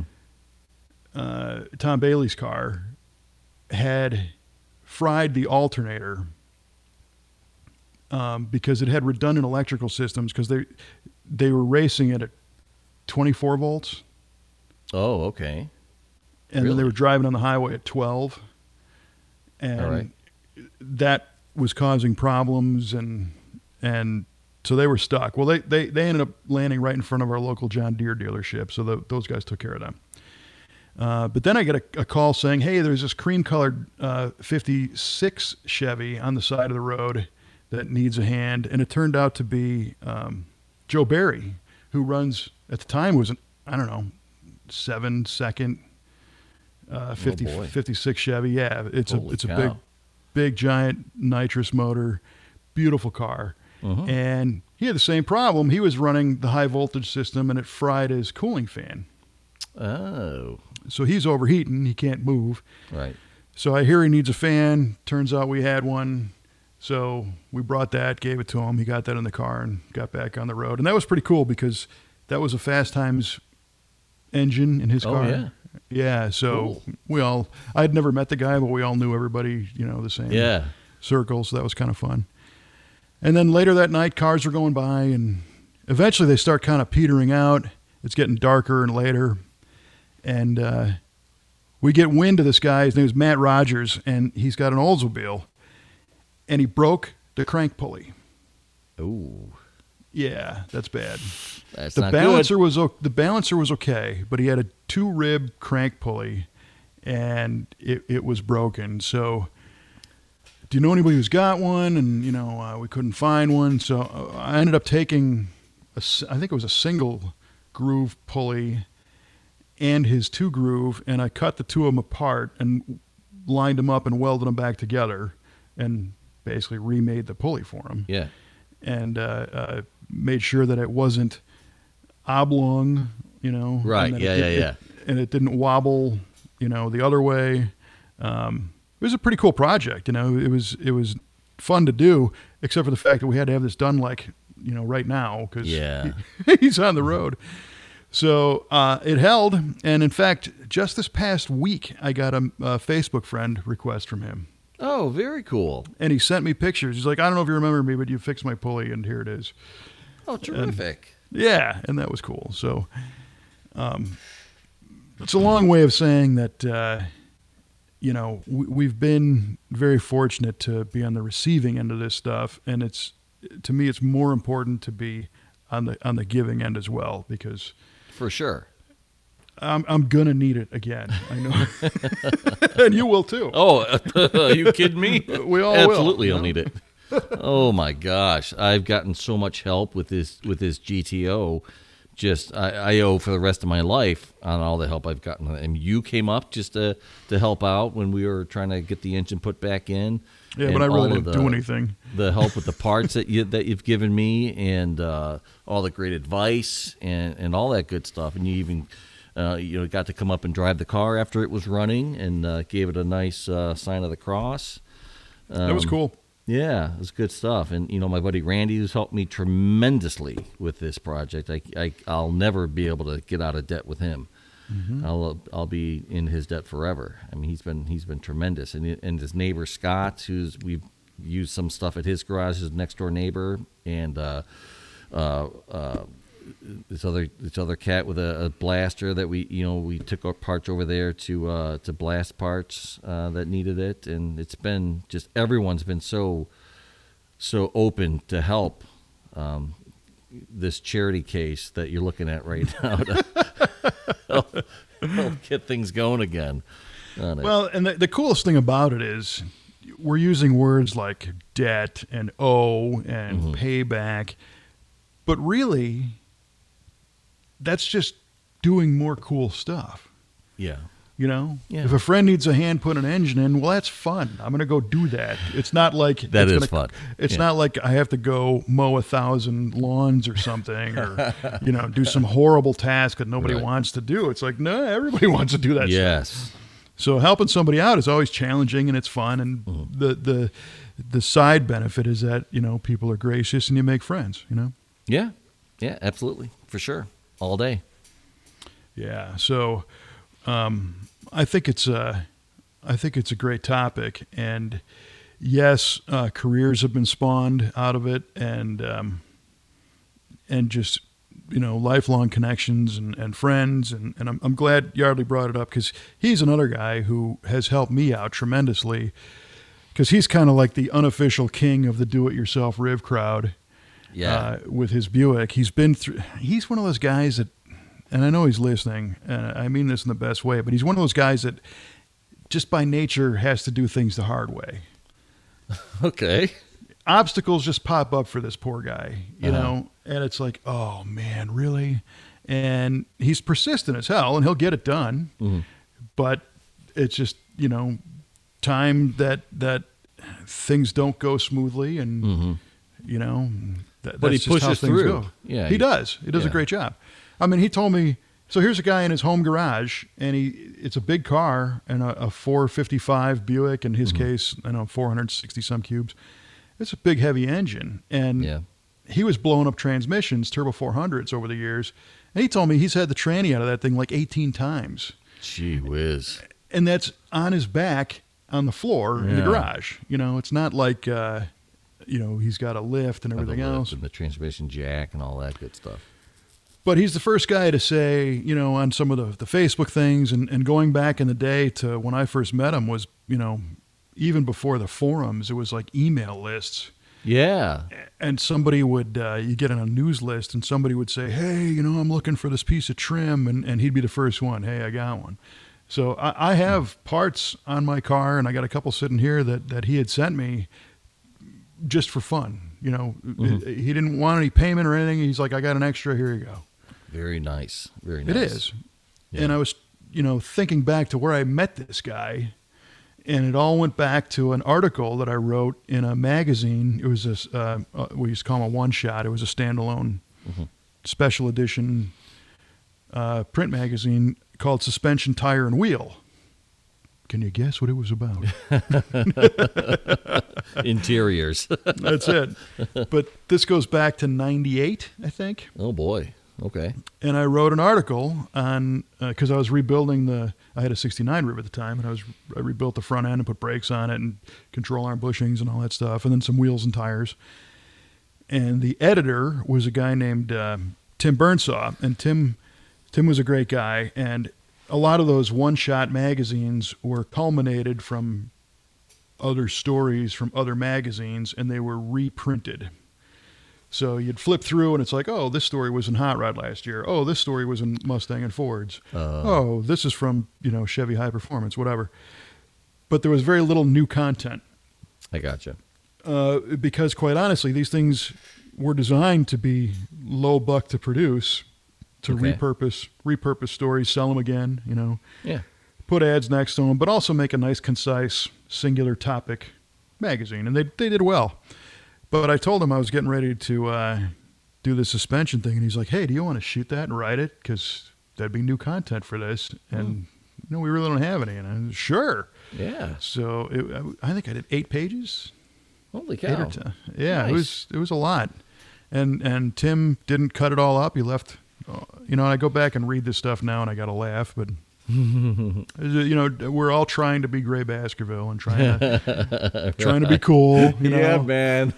uh, Tom Bailey's car, had fried the alternator um, because it had redundant electrical systems because they, they were racing it at twenty-four volts. Oh, okay. And really? Then they were driving on the highway at twelve, and right. that was causing problems, and and so they were stuck. Well, they, they, they ended up landing right in front of our local John Deere dealership, so the, those guys took care of them. Uh, but then I get a, a call saying, hey, there's this cream-colored uh, fifty-six Chevy on the side of the road that needs a hand, and it turned out to be um, Joe Barry, who runs, at the time, was an I don't know, seven second, uh, fifty, boy. fifty-six Chevy. Yeah, it's Holy a it's cow. a big, big giant nitrous motor, beautiful car. Mhm. And he had the same problem. He was running the high voltage system, and it fried his cooling fan. Oh, So he's overheating. He can't move. right. So I hear he needs a fan. Turns out we had one. So we brought that, gave it to him. He got that in the car and got back on the road. And that was pretty cool because that was a Fast Times engine in his Oh, car. yeah. Yeah. So Cool. we all, I'd never met the guy, but we all knew everybody, you know, the same Yeah. circle. So that was kind of fun. And then later that night, cars were going by, and eventually they start kind of petering out. It's getting darker and later. And uh, we get wind of this guy. His name is Matt Rogers, and he's got an Oldsmobile, and he broke the crank pulley. Ooh, Yeah, that's bad. that's The not balancer good. was o- the balancer was okay, but he had a two rib crank pulley, and it, it was broken. So, do you know anybody who's got one? And you know, uh, we couldn't find one. So uh, I ended up taking, a, s- I think it was a single groove pulley, and his two groove, and I cut the two of them apart and lined them up and welded them back together, and basically remade the pulley for him. Yeah. And uh, uh, made sure that it wasn't oblong, you know. Right, and that yeah, it, yeah, it- yeah. and it didn't wobble, you know, the other way. Um, it was a pretty cool project, you know. It was it was fun to do, except for the fact that we had to have this done like, you know, right now because Yeah. he, he's on the road. So uh, it held, and in fact, just this past week, I got a, a Facebook friend request from him. Oh, very cool. And he sent me pictures. He's like, I don't know if you remember me, but you fixed my pulley, and here it is. Oh, terrific. Yeah, and that was cool. So um, it's a long way of saying that, uh, you know, we, we've been very fortunate to be on the receiving end of this stuff. And it's, to me, it's more important to be on the on the giving end as well, because For sure. I'm, I'm going to need it again. I know. And you will too. Oh, are you kidding me? We all will, Absolutely, you I'll know? need it. Oh my gosh, I've gotten so much help with this with this G T O. Just I, I owe for the rest of my life on all the help I've gotten. And you came up just to to help out when we were trying to get the engine put back in. Yeah, And but I really all of didn't the- do anything. The help with the parts that you that you've given me, and uh, all the great advice and, and all that good stuff. And you even uh, you know got to come up and drive the car after it was running, and uh, gave it a nice uh, sign of the cross. That was Um, cool. Yeah, it was good stuff. And, you know, my buddy Randy has helped me tremendously with this project. I, I, I'll never be able to get out of debt with him. I'll I'll be in his debt forever. I mean, he's been he's been tremendous. And and his neighbor Scott, who's we've used some stuff at his garage, his next door neighbor, and uh, uh, uh, this other this other cat with a, a blaster that we you know we took our parts over there to uh, to blast parts uh, that needed it, and it's been just everyone's been so so open to help um, this charity case that you're looking at right now to help, help get things going again. on it. Well, and the, the coolest thing about it is we're using words like debt and owe and Mm-hmm. payback, but really, that's just doing more cool stuff. yeah. You know, Yeah. if a friend needs a hand put an engine in, well, that's fun. I'm going to go do that. It's not like That it's is gonna- fun. It's Yeah. not like I have to go mow a thousand lawns or something, or you know, do some horrible task that nobody Right. wants to do. It's like no, everybody wants to do that. stuff. Yes. So helping somebody out is always challenging and it's fun. And Mm-hmm. the the the side benefit is that you know people are gracious and you make friends. You know. Yeah. Yeah, absolutely. For sure. All day. Yeah. So, um, I think it's a, I think it's a great topic, and yes, uh, careers have been spawned out of it, and um, and just you know lifelong connections and, and friends, and, and I'm I'm glad Yardley brought it up because he's another guy who has helped me out tremendously, because he's kind of like the unofficial king of the do-it-yourself Riv crowd. Yeah. Uh, with his Buick, he's been through. He's one of those guys that, and I know he's listening. And I mean this in the best way, but he's one of those guys that, just by nature, has to do things the hard way. Okay. Obstacles just pop up for this poor guy, you Uh-huh. know, and it's like, oh man, really? And he's persistent as hell, and he'll get it done. Mm-hmm. But it's just, you know, time that that things don't go smoothly, and Mm-hmm. you know, that, But he that's just how pushes things through. go. Yeah, he, he- does. He does yeah. a great job. I mean, he told me. So here's a guy in his home garage, and he it's a big car and a, a four fifty-five Buick. In his Mm-hmm. case, I know four hundred sixty some cubes. It's a big, heavy engine, and Yeah. he was blowing up transmissions, turbo four hundreds over the years. And he told me he's had the tranny out of that thing like eighteen times. Gee whiz. And that's on his back on the floor in the Yeah. garage. You know, it's not like, uh, you know, he's got a lift and everything The lift else. and the transmission jack and all that good stuff. But he's the first guy to say, you know, on some of the, the Facebook things, and, and going back in the day to when I first met him was, you know, even before the forums, it was like email lists. Yeah. And somebody would, uh, you get on a news list, and somebody would say, hey, you know, I'm looking for this piece of trim. And, and he'd be the first one. Hey, I got one. So I, I have parts on my car, and I got a couple sitting here that, that he had sent me just for fun. You know, Mm-hmm. he didn't want any payment or anything. He's like, I got an extra. Here you go. Very nice. Very nice. It is. Yeah. And I was, you know, thinking back to where I met this guy, and it all went back to an article that I wrote in a magazine. It was a, uh, uh, we used to call them a one shot. It was a standalone Mm-hmm. special edition uh, print magazine called Suspension, Tire, and Wheel. Can you guess what it was about? Interiors. That's it. But this goes back to ninety-eight, I think. Oh boy. Okay. And I wrote an article on, because uh, I was rebuilding the, I had a sixty-nine Riv at the time, and I was I rebuilt the front end and put brakes on it and control arm bushings and all that stuff, and then some wheels and tires. And the editor was a guy named uh, Tim Burnsaw, and Tim Tim was a great guy, and a lot of those one-shot magazines were culminated from other stories from other magazines, and they were reprinted. So you'd flip through, and it's like, oh, this story was in Hot Rod last year. Oh, this story was in Mustang and Fords. Uh. Oh, this is from, you know, Chevy High Performance, whatever. But there was very little new content I gotcha. uh, because, quite honestly, these things were designed to be low buck to produce, to Okay. repurpose repurpose stories, sell them again, you know, Yeah. put ads next to them, but also make a nice, concise, singular topic magazine. And they they did well. But I told him I was getting ready to uh, do the suspension thing, and he's like, hey, do you want to shoot that and write it? Because that'd be new content for this. And, you know, we really don't have any. And I was, sure. Yeah. So it, I think I did eight pages. Holy Eight or cow. ten. Yeah, Nice. it was it was a lot. And and Tim didn't cut it all up. He left, uh, you know, I go back and read this stuff now, and I got to laugh. But, you know, we're all trying to be Gray Baskerville and trying to, trying to be cool, you know. Yeah, man.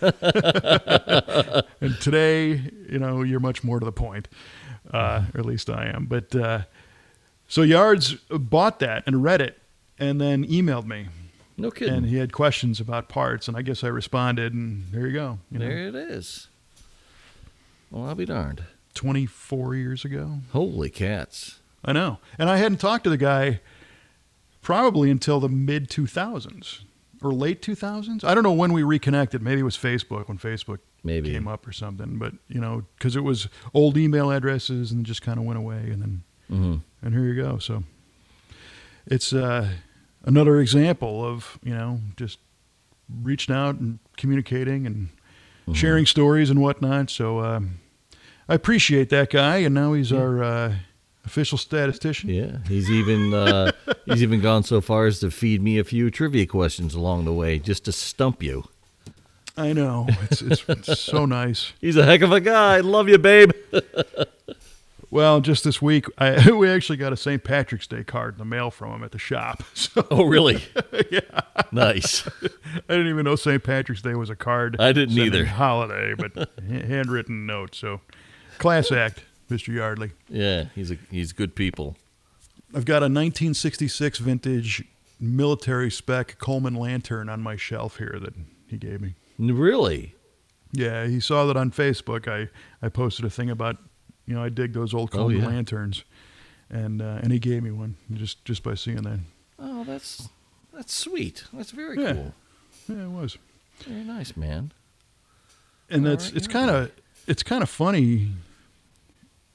And today, you know, you're much more to the point, uh, or at least I am. But uh, so Yards bought that and read it, and then emailed me, No kidding. and he had questions about parts, and I guess I responded, and there you go. You know, There it is. Well, I'll be darned. twenty-four years ago. Holy cats. I know, and I hadn't talked to the guy probably until the mid two thousands or late two thousands. I don't know when we reconnected. Maybe it was Facebook, when Facebook Maybe. came up or something. But, you know, because it was old email addresses and just kind of went away. And then, Mm-hmm. and here you go. So it's uh, another example of, you know, just reaching out and communicating and Mm-hmm. sharing stories and whatnot. So um, I appreciate that guy. And now he's our uh, official statistician. Yeah, he's even uh, he's even gone so far as to feed me a few trivia questions along the way, just to stump you. I know. It's, it's, it's so nice. He's a heck of a guy. Love you, babe. Well, just this week, I, we actually got a Saint Patrick's Day card in the mail from him at the shop. So Oh, really? yeah, Nice. I didn't even know Saint Patrick's Day was a card. I didn't sending either. Holiday, but ha- handwritten note. So class act, Mister Yardley. Yeah, he's a he's good people. I've got a nineteen sixty-six vintage military spec Coleman lantern on my shelf here that he gave me. Really? Yeah, he saw that on Facebook. I, I posted a thing about, you know, I dig those old Oh, Coleman yeah. lanterns, and uh, and he gave me one just just by seeing that. Oh, that's that's sweet. That's very Yeah. cool. Yeah, it was. Very nice, man. And All that's right, it's yeah. kind of it's kind of funny.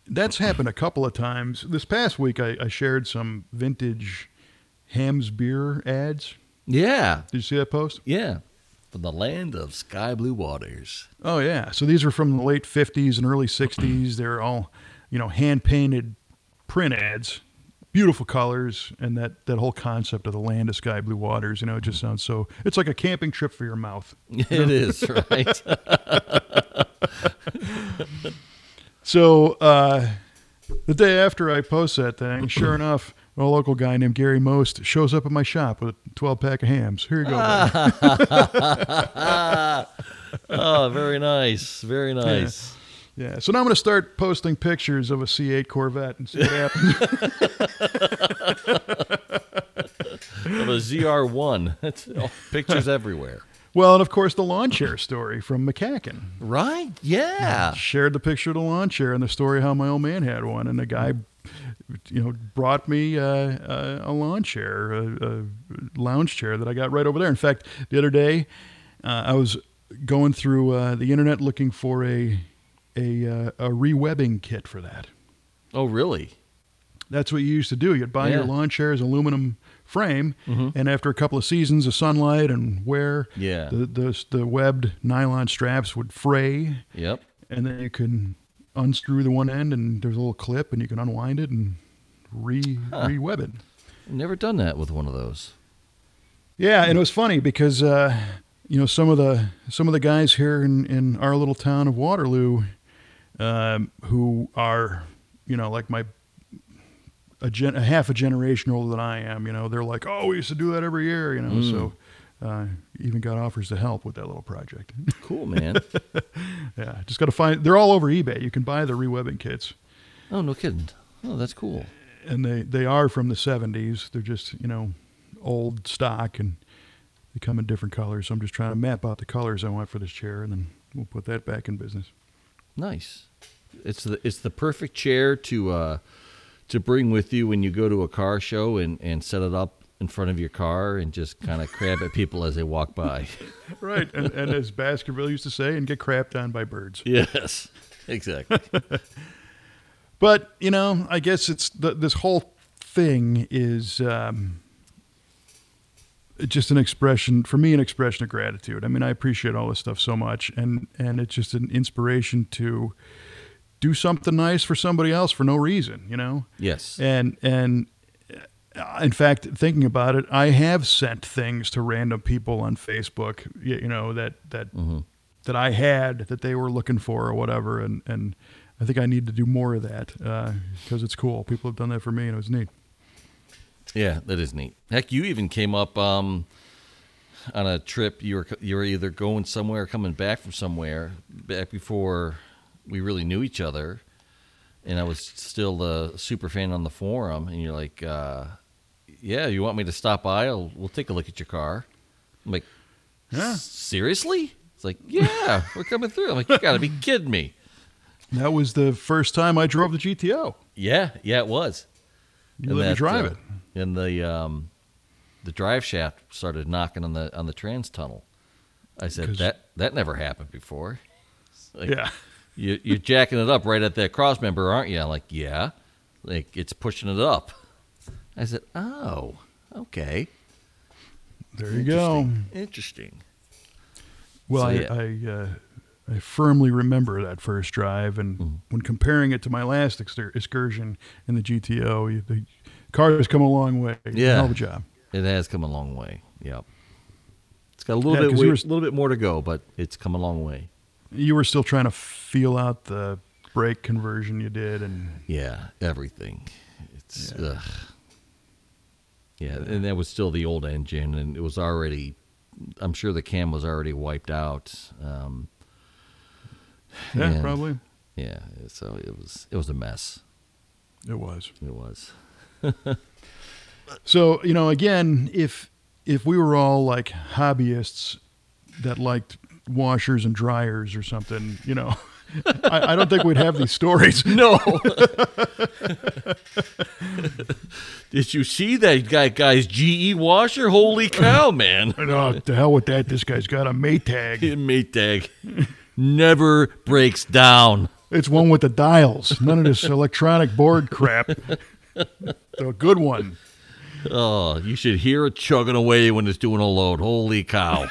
that's happened a couple of times. This past week, I, I shared some vintage Hamm's beer ads. Yeah. Did you see that post? Yeah. From the land of sky blue waters. Oh, yeah. So these are from the late fifties and early sixties. They're all, you know, hand-painted print ads, beautiful colors, and that, that whole concept of the land of sky blue waters, you know, it just sounds so, it's like a camping trip for your mouth. It is, right? So uh, the day after I post that thing, sure enough, a local guy named Gary Most shows up at my shop with a twelve-pack of hams. Here you go, buddy. Oh, very nice. Very nice. Yeah. yeah. So now I'm going to start posting pictures of a C eight Corvette and see what happens. Of a Z R one. That's oh, pictures everywhere. Well, and of course, the lawn chair story from McCacken. Right? Yeah. I shared the picture of the lawn chair and the story how my old man had one, and the guy, you know, brought me uh, a, a lawn chair, a, a lounge chair that I got right over there. In fact, the other day, uh, I was going through uh, the internet looking for a a uh, a rewebbing kit for that. Oh, really? That's what you used to do. You'd buy Yeah. your lawn chair's aluminum frame, Mm-hmm. and after a couple of seasons of sunlight and wear, Yeah. the, the the webbed nylon straps would fray, Yep. and then you can unscrew the one end, and there's a little clip, and you can unwind it and re Huh. re-web it. I've never done that with one of those. Yeah, and it was funny because uh, you know some of the some of the guys here in, in our little town of Waterloo, um, who are you know like my a, gen, a half a generation older than I am, you know, they're like, oh, we used to do that every year, you know, Mm. so uh, even got offers to help with that little project. Cool, man. Yeah, just got to find. They're all over eBay. You can buy the rewebbing kits, Oh, no kidding. Oh, that's cool. and they they are from the seventies. They're just you know old stock, and they come in different colors. So I'm just trying to map out the colors I want for this chair, and then we'll put that back in business. Nice. It's the it's the perfect chair to uh, to bring with you when you go to a car show and, and set it up in front of your car and just kind of crab at people as they walk by. Right, and, and as Baskerville used to say, and get crapped on by birds. Yes, exactly. But you know, I guess it's the, this whole thing is um, just an expression for me, an expression of gratitude. I mean, I appreciate all this stuff so much, and and it's just an inspiration to do something nice for somebody else for no reason, you know. Yes. And and uh, in fact, thinking about it, I have sent things to random people on Facebook, you, you know, that that Mm-hmm. that I had that they were looking for or whatever, and and I think I need to do more of that because it's cool. People have done that for me, and it was neat. Yeah, that is neat. Heck, you even came up um, on a trip. You were you were either going somewhere or coming back from somewhere back before we really knew each other, and I was still a super fan on the forum. And you're like, uh, "Yeah, you want me to stop by? I'll, we'll take a look at your car." I'm like, Yeah. "Seriously?" It's like, "Yeah, we're coming through." I'm like, "You got to be kidding me!" That was the first time I drove the G T O. Yeah, yeah, it was. You And let me that, drive uh, it. And the um, the drive shaft started knocking on the on the trans tunnel. I said 'Cause- that that never happened before. Like, Yeah. you, you're jacking it up right at that cross member, aren't you? I'm like, yeah. Like it's pushing it up. I said, oh, okay. There you go. Interesting. Interesting. Well, So, I yeah. I, uh, I firmly remember that first drive, and Mm-hmm. when comparing it to my last exter- excursion in the G T O, you- the car has come a long way. Yeah. Hell of a job. It has come a long way. Yep. It's got a little Yeah, bit 'cause way, you were- a little bit more to go, but it's come a long way. You were still trying to feel out the brake conversion you did, and Yeah, everything. It's Yeah. ugh. Yeah, and that was still the old engine, and it was already. I'm sure the cam was already wiped out. Um, yeah, and- probably Yeah, so it was. It was a mess. it was. It was. So, you know, again, if if we were all like hobbyists that liked washers and dryers or something, you know, I, I don't think we'd have these stories. No. Did you see that guy guy's G E washer? Holy cow, man! Oh, to hell with that. This guy's got a Maytag. Maytag never breaks down. It's one with the dials. None of this electronic board crap. So a good one. Oh, you should hear it chugging away when it's doing a load. Holy cow.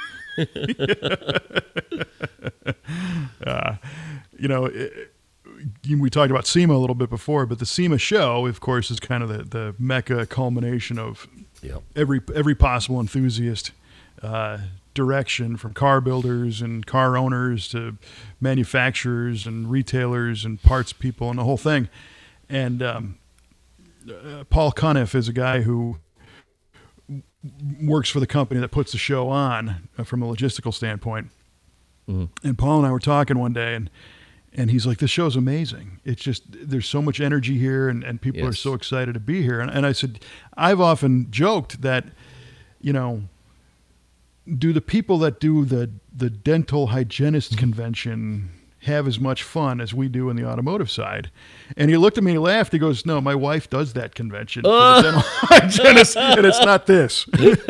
uh, you know, it, we talked about SEMA a little bit before, but the SEMA show, of course, is kind of the, the mecca culmination of yep. every every possible enthusiast uh, direction, from car builders and car owners to manufacturers and retailers and parts people and the whole thing. And um, uh, Paul Cuniff is a guy who works for the company that puts the show on uh, from a logistical standpoint. Mm-hmm. And Paul and I were talking one day, and and he's like, this show's amazing. It's just, there's so much energy here, and, and people yes. are so excited to be here. And, and I said, I've often joked that, you know, do the people that do the, the dental hygienist convention have as much fun as we do in the automotive side? And he looked at me and he laughed. He goes, no, my wife does that convention for the dental hygienist, and it's not this.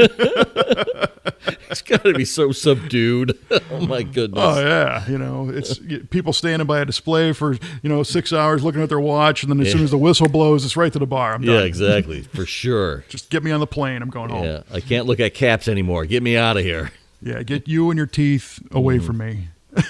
It's got to be so subdued. Oh, my goodness. Oh, yeah. You know, it's people standing by a display for, you know, six hours looking at their watch, and then as yeah. soon as the whistle blows, it's right to the bar. I'm done. Yeah, exactly. For sure. Just get me on the plane. I'm going home. Yeah, I can't look at caps anymore. Get me out of here. Yeah, get you and your teeth away mm. from me.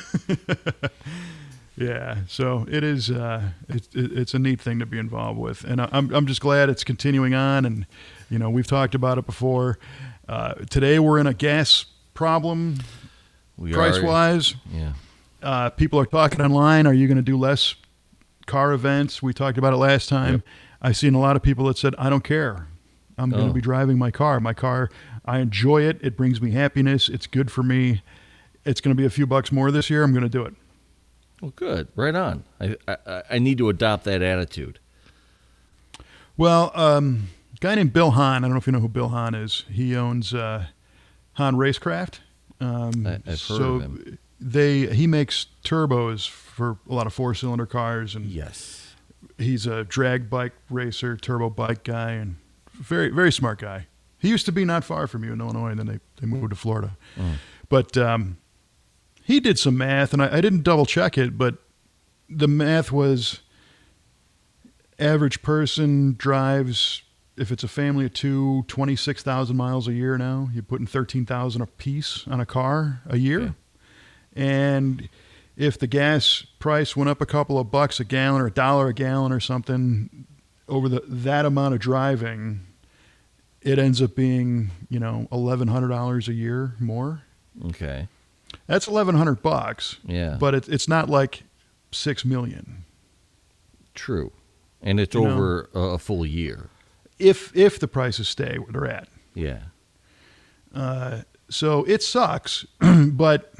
Yeah, so it is. Uh, it, it, it's a neat thing to be involved with, and I'm I'm just glad it's continuing on. And you know, we've talked about it before. Uh, today we're in a gas problem, we price are, wise. Yeah, uh, people are talking online. Are you going to do less car events? We talked about it last time. Yep. I've seen a lot of people that said, "I don't care. I'm oh. going to be driving my car. My car. I enjoy it. It brings me happiness. It's good for me. It's going to be a few bucks more this year. I'm going to do it." Well, good. Right on. I, I I need to adopt that attitude. Well, um, a guy named Bill Hahn, I don't know if you know who Bill Hahn is. He owns uh, Hahn Racecraft. Um, I, I've heard so of him. They, he makes turbos for a lot of four-cylinder cars. And yes. He's a drag bike racer, turbo bike guy, and very, very smart guy. He used to be not far from you in Illinois, and then they, they moved to Florida. Mm. But um, he did some math, and I, I didn't double check it, but the math was average person drives, if it's a family of two, twenty-six thousand miles a year now. You're putting thirteen thousand a piece on a car a year. Yeah. And if the gas price went up a couple of bucks a gallon or a dollar a gallon or something over the that amount of driving, it ends up being, you know, eleven hundred dollars a year more. Okay. That's eleven hundred bucks. Yeah. But it, it's not like six million. True. And it's you over know, a full year. If if the prices stay where they're at. Yeah. Uh, so it sucks, but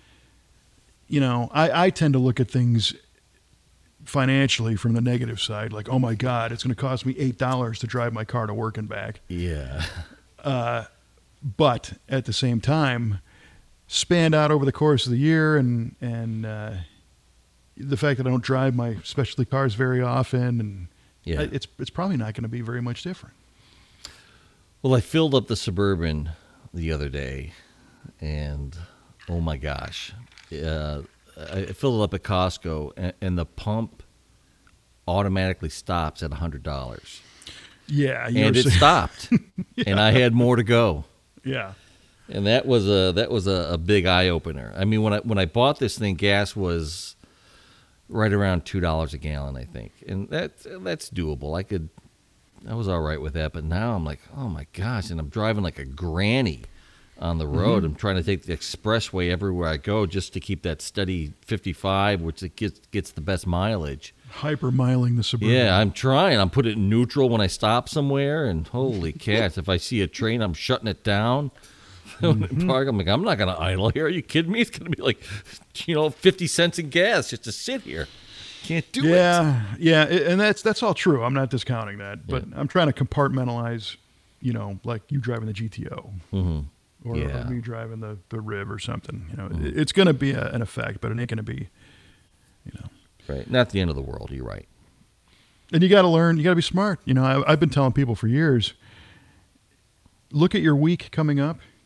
you know, I, I tend to look at things financially from the negative side, like, oh my God, it's going to cost me eight dollars to drive my car to work and back. Yeah. Uh, but at the same time, spanned out over the course of the year, and and uh, the fact that I don't drive my specialty cars very often, and yeah. I, it's it's probably not going to be very much different. Well, I filled up the Suburban the other day, and oh my gosh, uh, I filled it up at Costco, and, and the pump automatically stops at one hundred dollars. Yeah. And it saying. stopped, yeah. And I had more to go. Yeah. And that was a that was a, a big eye opener. I mean, when I when I bought this thing, gas was right around two dollars a gallon, I think, and that's that's doable. I could, I was all right with that. But now I'm like, oh my gosh, and I'm driving like a granny on the road. Mm-hmm. I'm trying to take the expressway everywhere I go just to keep that steady fifty-five, which it gets gets the best mileage. Hyper miling the Suburban. Yeah, I'm trying. I'm putting it in neutral when I stop somewhere, and holy cats, if I see a train, I'm shutting it down. Mm-hmm. I'm like, I'm not going to idle here. Are you kidding me? It's going to be like, you know, fifty cents in gas just to sit here. Can't do yeah, it. Yeah, yeah, and that's that's all true. I'm not discounting that, but yeah. I'm trying to compartmentalize, you know, like you driving the G T O, mm-hmm. or, yeah. or me driving the, the Riv or something. You know, mm-hmm. it, it's going to be a, an effect, but it ain't going to be, you know. Right, not the end of the world. You're right. And you got to learn. You got to be smart. You know, I, I've been telling people for years, look at your week coming up.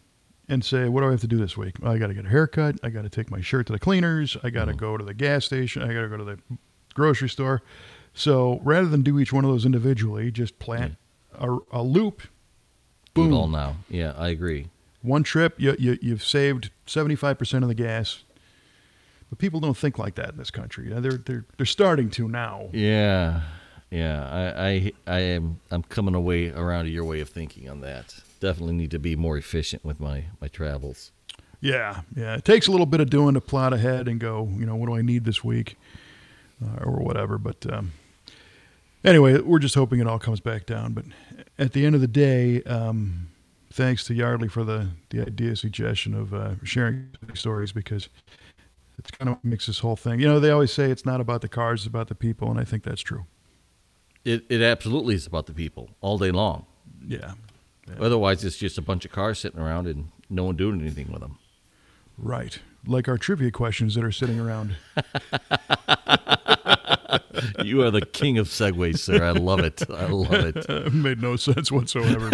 and say, what do I have to do this week? Well, I got to get a haircut. I got to take my shirt to the cleaners. I got to mm. go to the gas station. I got to go to the grocery store. So rather than do each one of those individually, just plant yeah. a, a loop. Boom. Do it all now. Yeah, I agree. One trip, you, you, you've saved seventy-five percent of the gas. But people don't think like that in this country. They're they're they're starting to now. Yeah, yeah. I I, I am I'm coming away around to your way of thinking on that. Definitely need to be more efficient with my, my travels. Yeah, yeah. It takes a little bit of doing to plot ahead and go, you know, what do I need this week, uh, or whatever. But um, anyway, we're just hoping it all comes back down. But at the end of the day, um, thanks to Yardley for the the idea suggestion of uh, sharing stories, because it's kind of what makes this whole thing. You know, they always say it's not about the cars, it's about the people, and I think that's true. It it absolutely is about the people all day long. Yeah. yeah. Otherwise, it's just a bunch of cars sitting around and no one doing anything with them. Right. Like our trivia questions that are sitting around. You are the king of segues, sir. I love it. I love it. It made no sense whatsoever.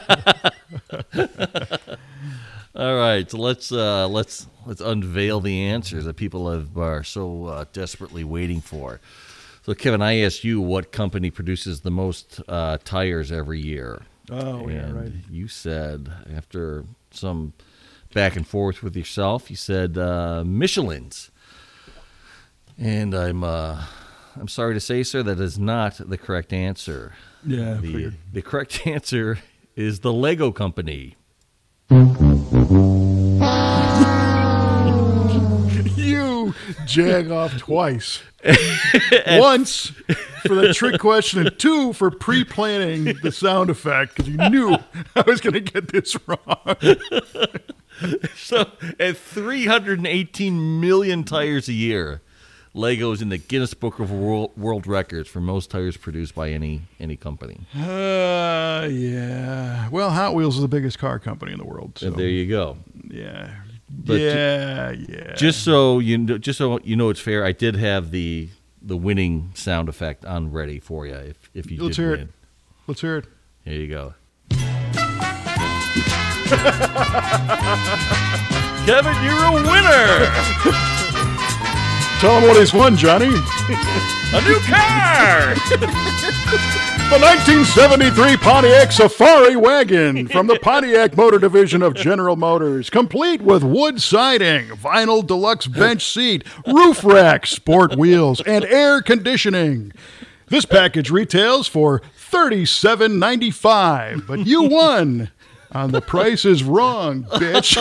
All right, so let's uh, let's let's unveil the answers that people have, are so uh, desperately waiting for. So, Kevin, I asked you what company produces the most uh, tires every year. Oh, and yeah, right. You said, after some back and forth with yourself, you said uh, Michelin's. And I'm uh, I'm sorry to say, sir, that is not the correct answer. Yeah, I the figured. The correct answer is the Lego Company. You jag off twice. Once for the trick question, and two for pre-planning the sound effect, because you knew I was going to get this wrong. So, at three hundred eighteen million tires a year, Lego's in the Guinness Book of World, World Records for most tires produced by any any company. Uh, yeah. Well, Hot Wheels is the biggest car company in the world. So. And there you go. Yeah. But yeah, yeah. Just so you know, just so you know, it's fair. I did have the the winning sound effect on ready for you. If if you let's did hear win. it. Let's hear it. Here you go. Kevin, you're a winner. Tell him what he's won, Johnny. A new car. The nineteen seventy-three Pontiac Safari Wagon from the Pontiac Motor Division of General Motors, complete with wood siding, vinyl deluxe bench seat, roof rack, sport wheels, and air conditioning. This package retails for thirty-seven ninety-five, but you won on The Price is Wrong, bitch.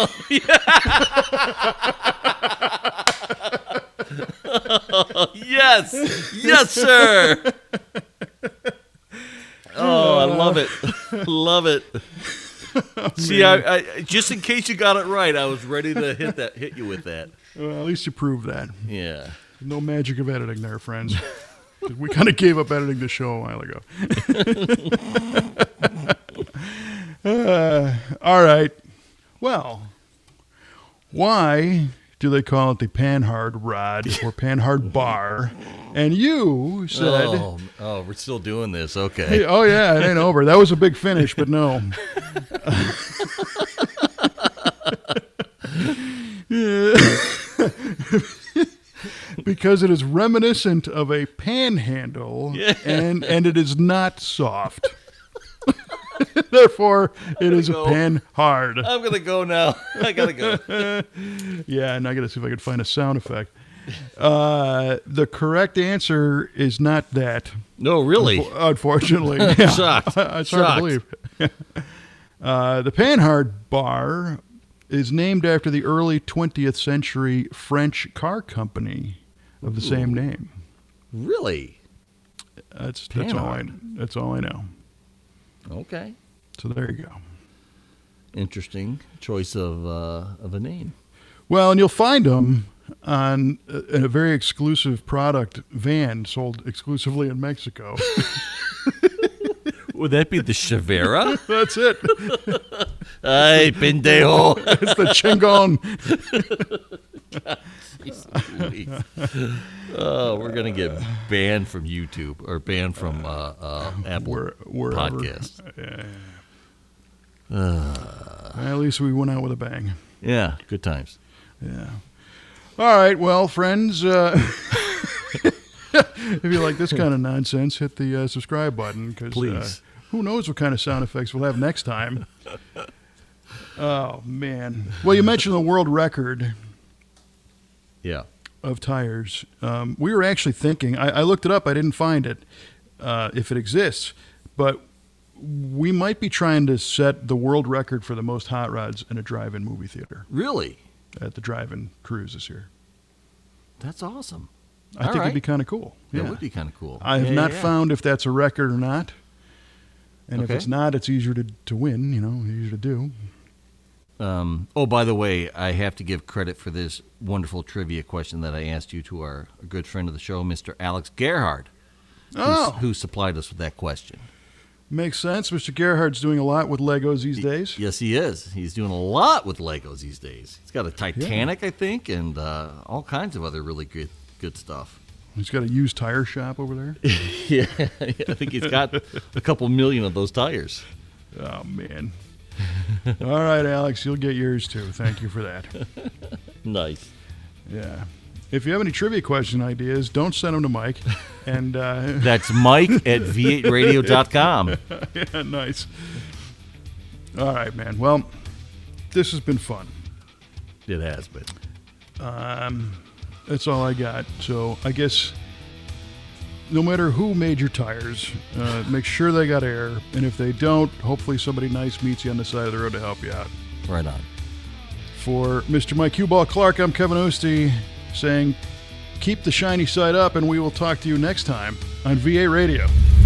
Yes, yes, sir. Oh, I love it. Love it. Oh, see, I, I just in case you got it right, I was ready to hit that, hit you with that. Well, at least you proved that. Yeah. No magic of editing there, friends. We kind of gave up editing the show a while ago. uh, all right. Well, why do they call it the Panhard Rod or Panhard Bar? And you said... Oh, oh, we're still doing this. Okay. Hey, oh, yeah, it ain't over. That was a big finish, but no. Because it is reminiscent of a panhandle, yeah. and, and it is not soft. Therefore, it is go. a Panhard. I'm going to go now. I got to go. Yeah, and I got to see if I can find a sound effect. Uh, the correct answer is not that. No, really? Unf- unfortunately. Yeah. Shocked. It's hard Shocked. to believe. uh, the Panhard Bar is named after the early twentieth century French car company of the Ooh. same name. Really? That's that's all I that's all I know. Okay. So there you go. Interesting choice of uh, of a name. Well, and you'll find them on a, in a very exclusive product van sold exclusively in Mexico. Would that be the Chavera? That's it. Ay, pendejo. It's the Chingon. Oh, we're gonna get banned from YouTube or banned from uh, uh, Apple Where, wherever. Podcast. Yeah. Uh, At least we went out with a bang. Yeah, good times. Yeah. All right, well, friends, uh, if you like this kind of nonsense, hit the uh, subscribe button, because uh, who knows what kind of sound effects we'll have next time. Oh, man. Well, you mentioned the world record. Yeah. Of tires. Um, we were actually thinking, I, I looked it up, I didn't find it, uh, if it exists, but we might be trying to set the world record for the most hot rods in a drive-in movie theater. Really? At the drive-in cruise this year. That's awesome. I All think right. it'd be kind of cool. That Yeah. would be kind of cool. I have yeah, not yeah. found if that's a record or not. And Okay. if it's not, it's easier to, to win, you know, easier to do. Um, oh, by the way, I have to give credit for this wonderful trivia question that I asked you to our good friend of the show, Mister Alex Gerhard, Oh. who supplied us with that question. Makes sense. Mister Gerhard's doing a lot with Legos these days. Yes, he is. He's doing a lot with Legos these days. He's got a Titanic, I think, and uh, all kinds of other really good good stuff. He's got a used tire shop over there. yeah, I think he's got a couple million of those tires. Oh, man. All right, Alex, you'll get yours too. Thank you for that. Nice. Yeah. If you have any trivia question ideas, don't send them to Mike. And uh, That's Mike at v eight radio dot com. yeah, nice. All right, man. Well, this has been fun. It has been. Um, that's all I got. So I guess no matter who made your tires, uh, make sure they got air. And if they don't, hopefully somebody nice meets you on the side of the road to help you out. Right on. For Mister Mike Q-Ball Clark, I'm Kevin Ostie saying keep the shiny side up, and we will talk to you next time on V A Radio.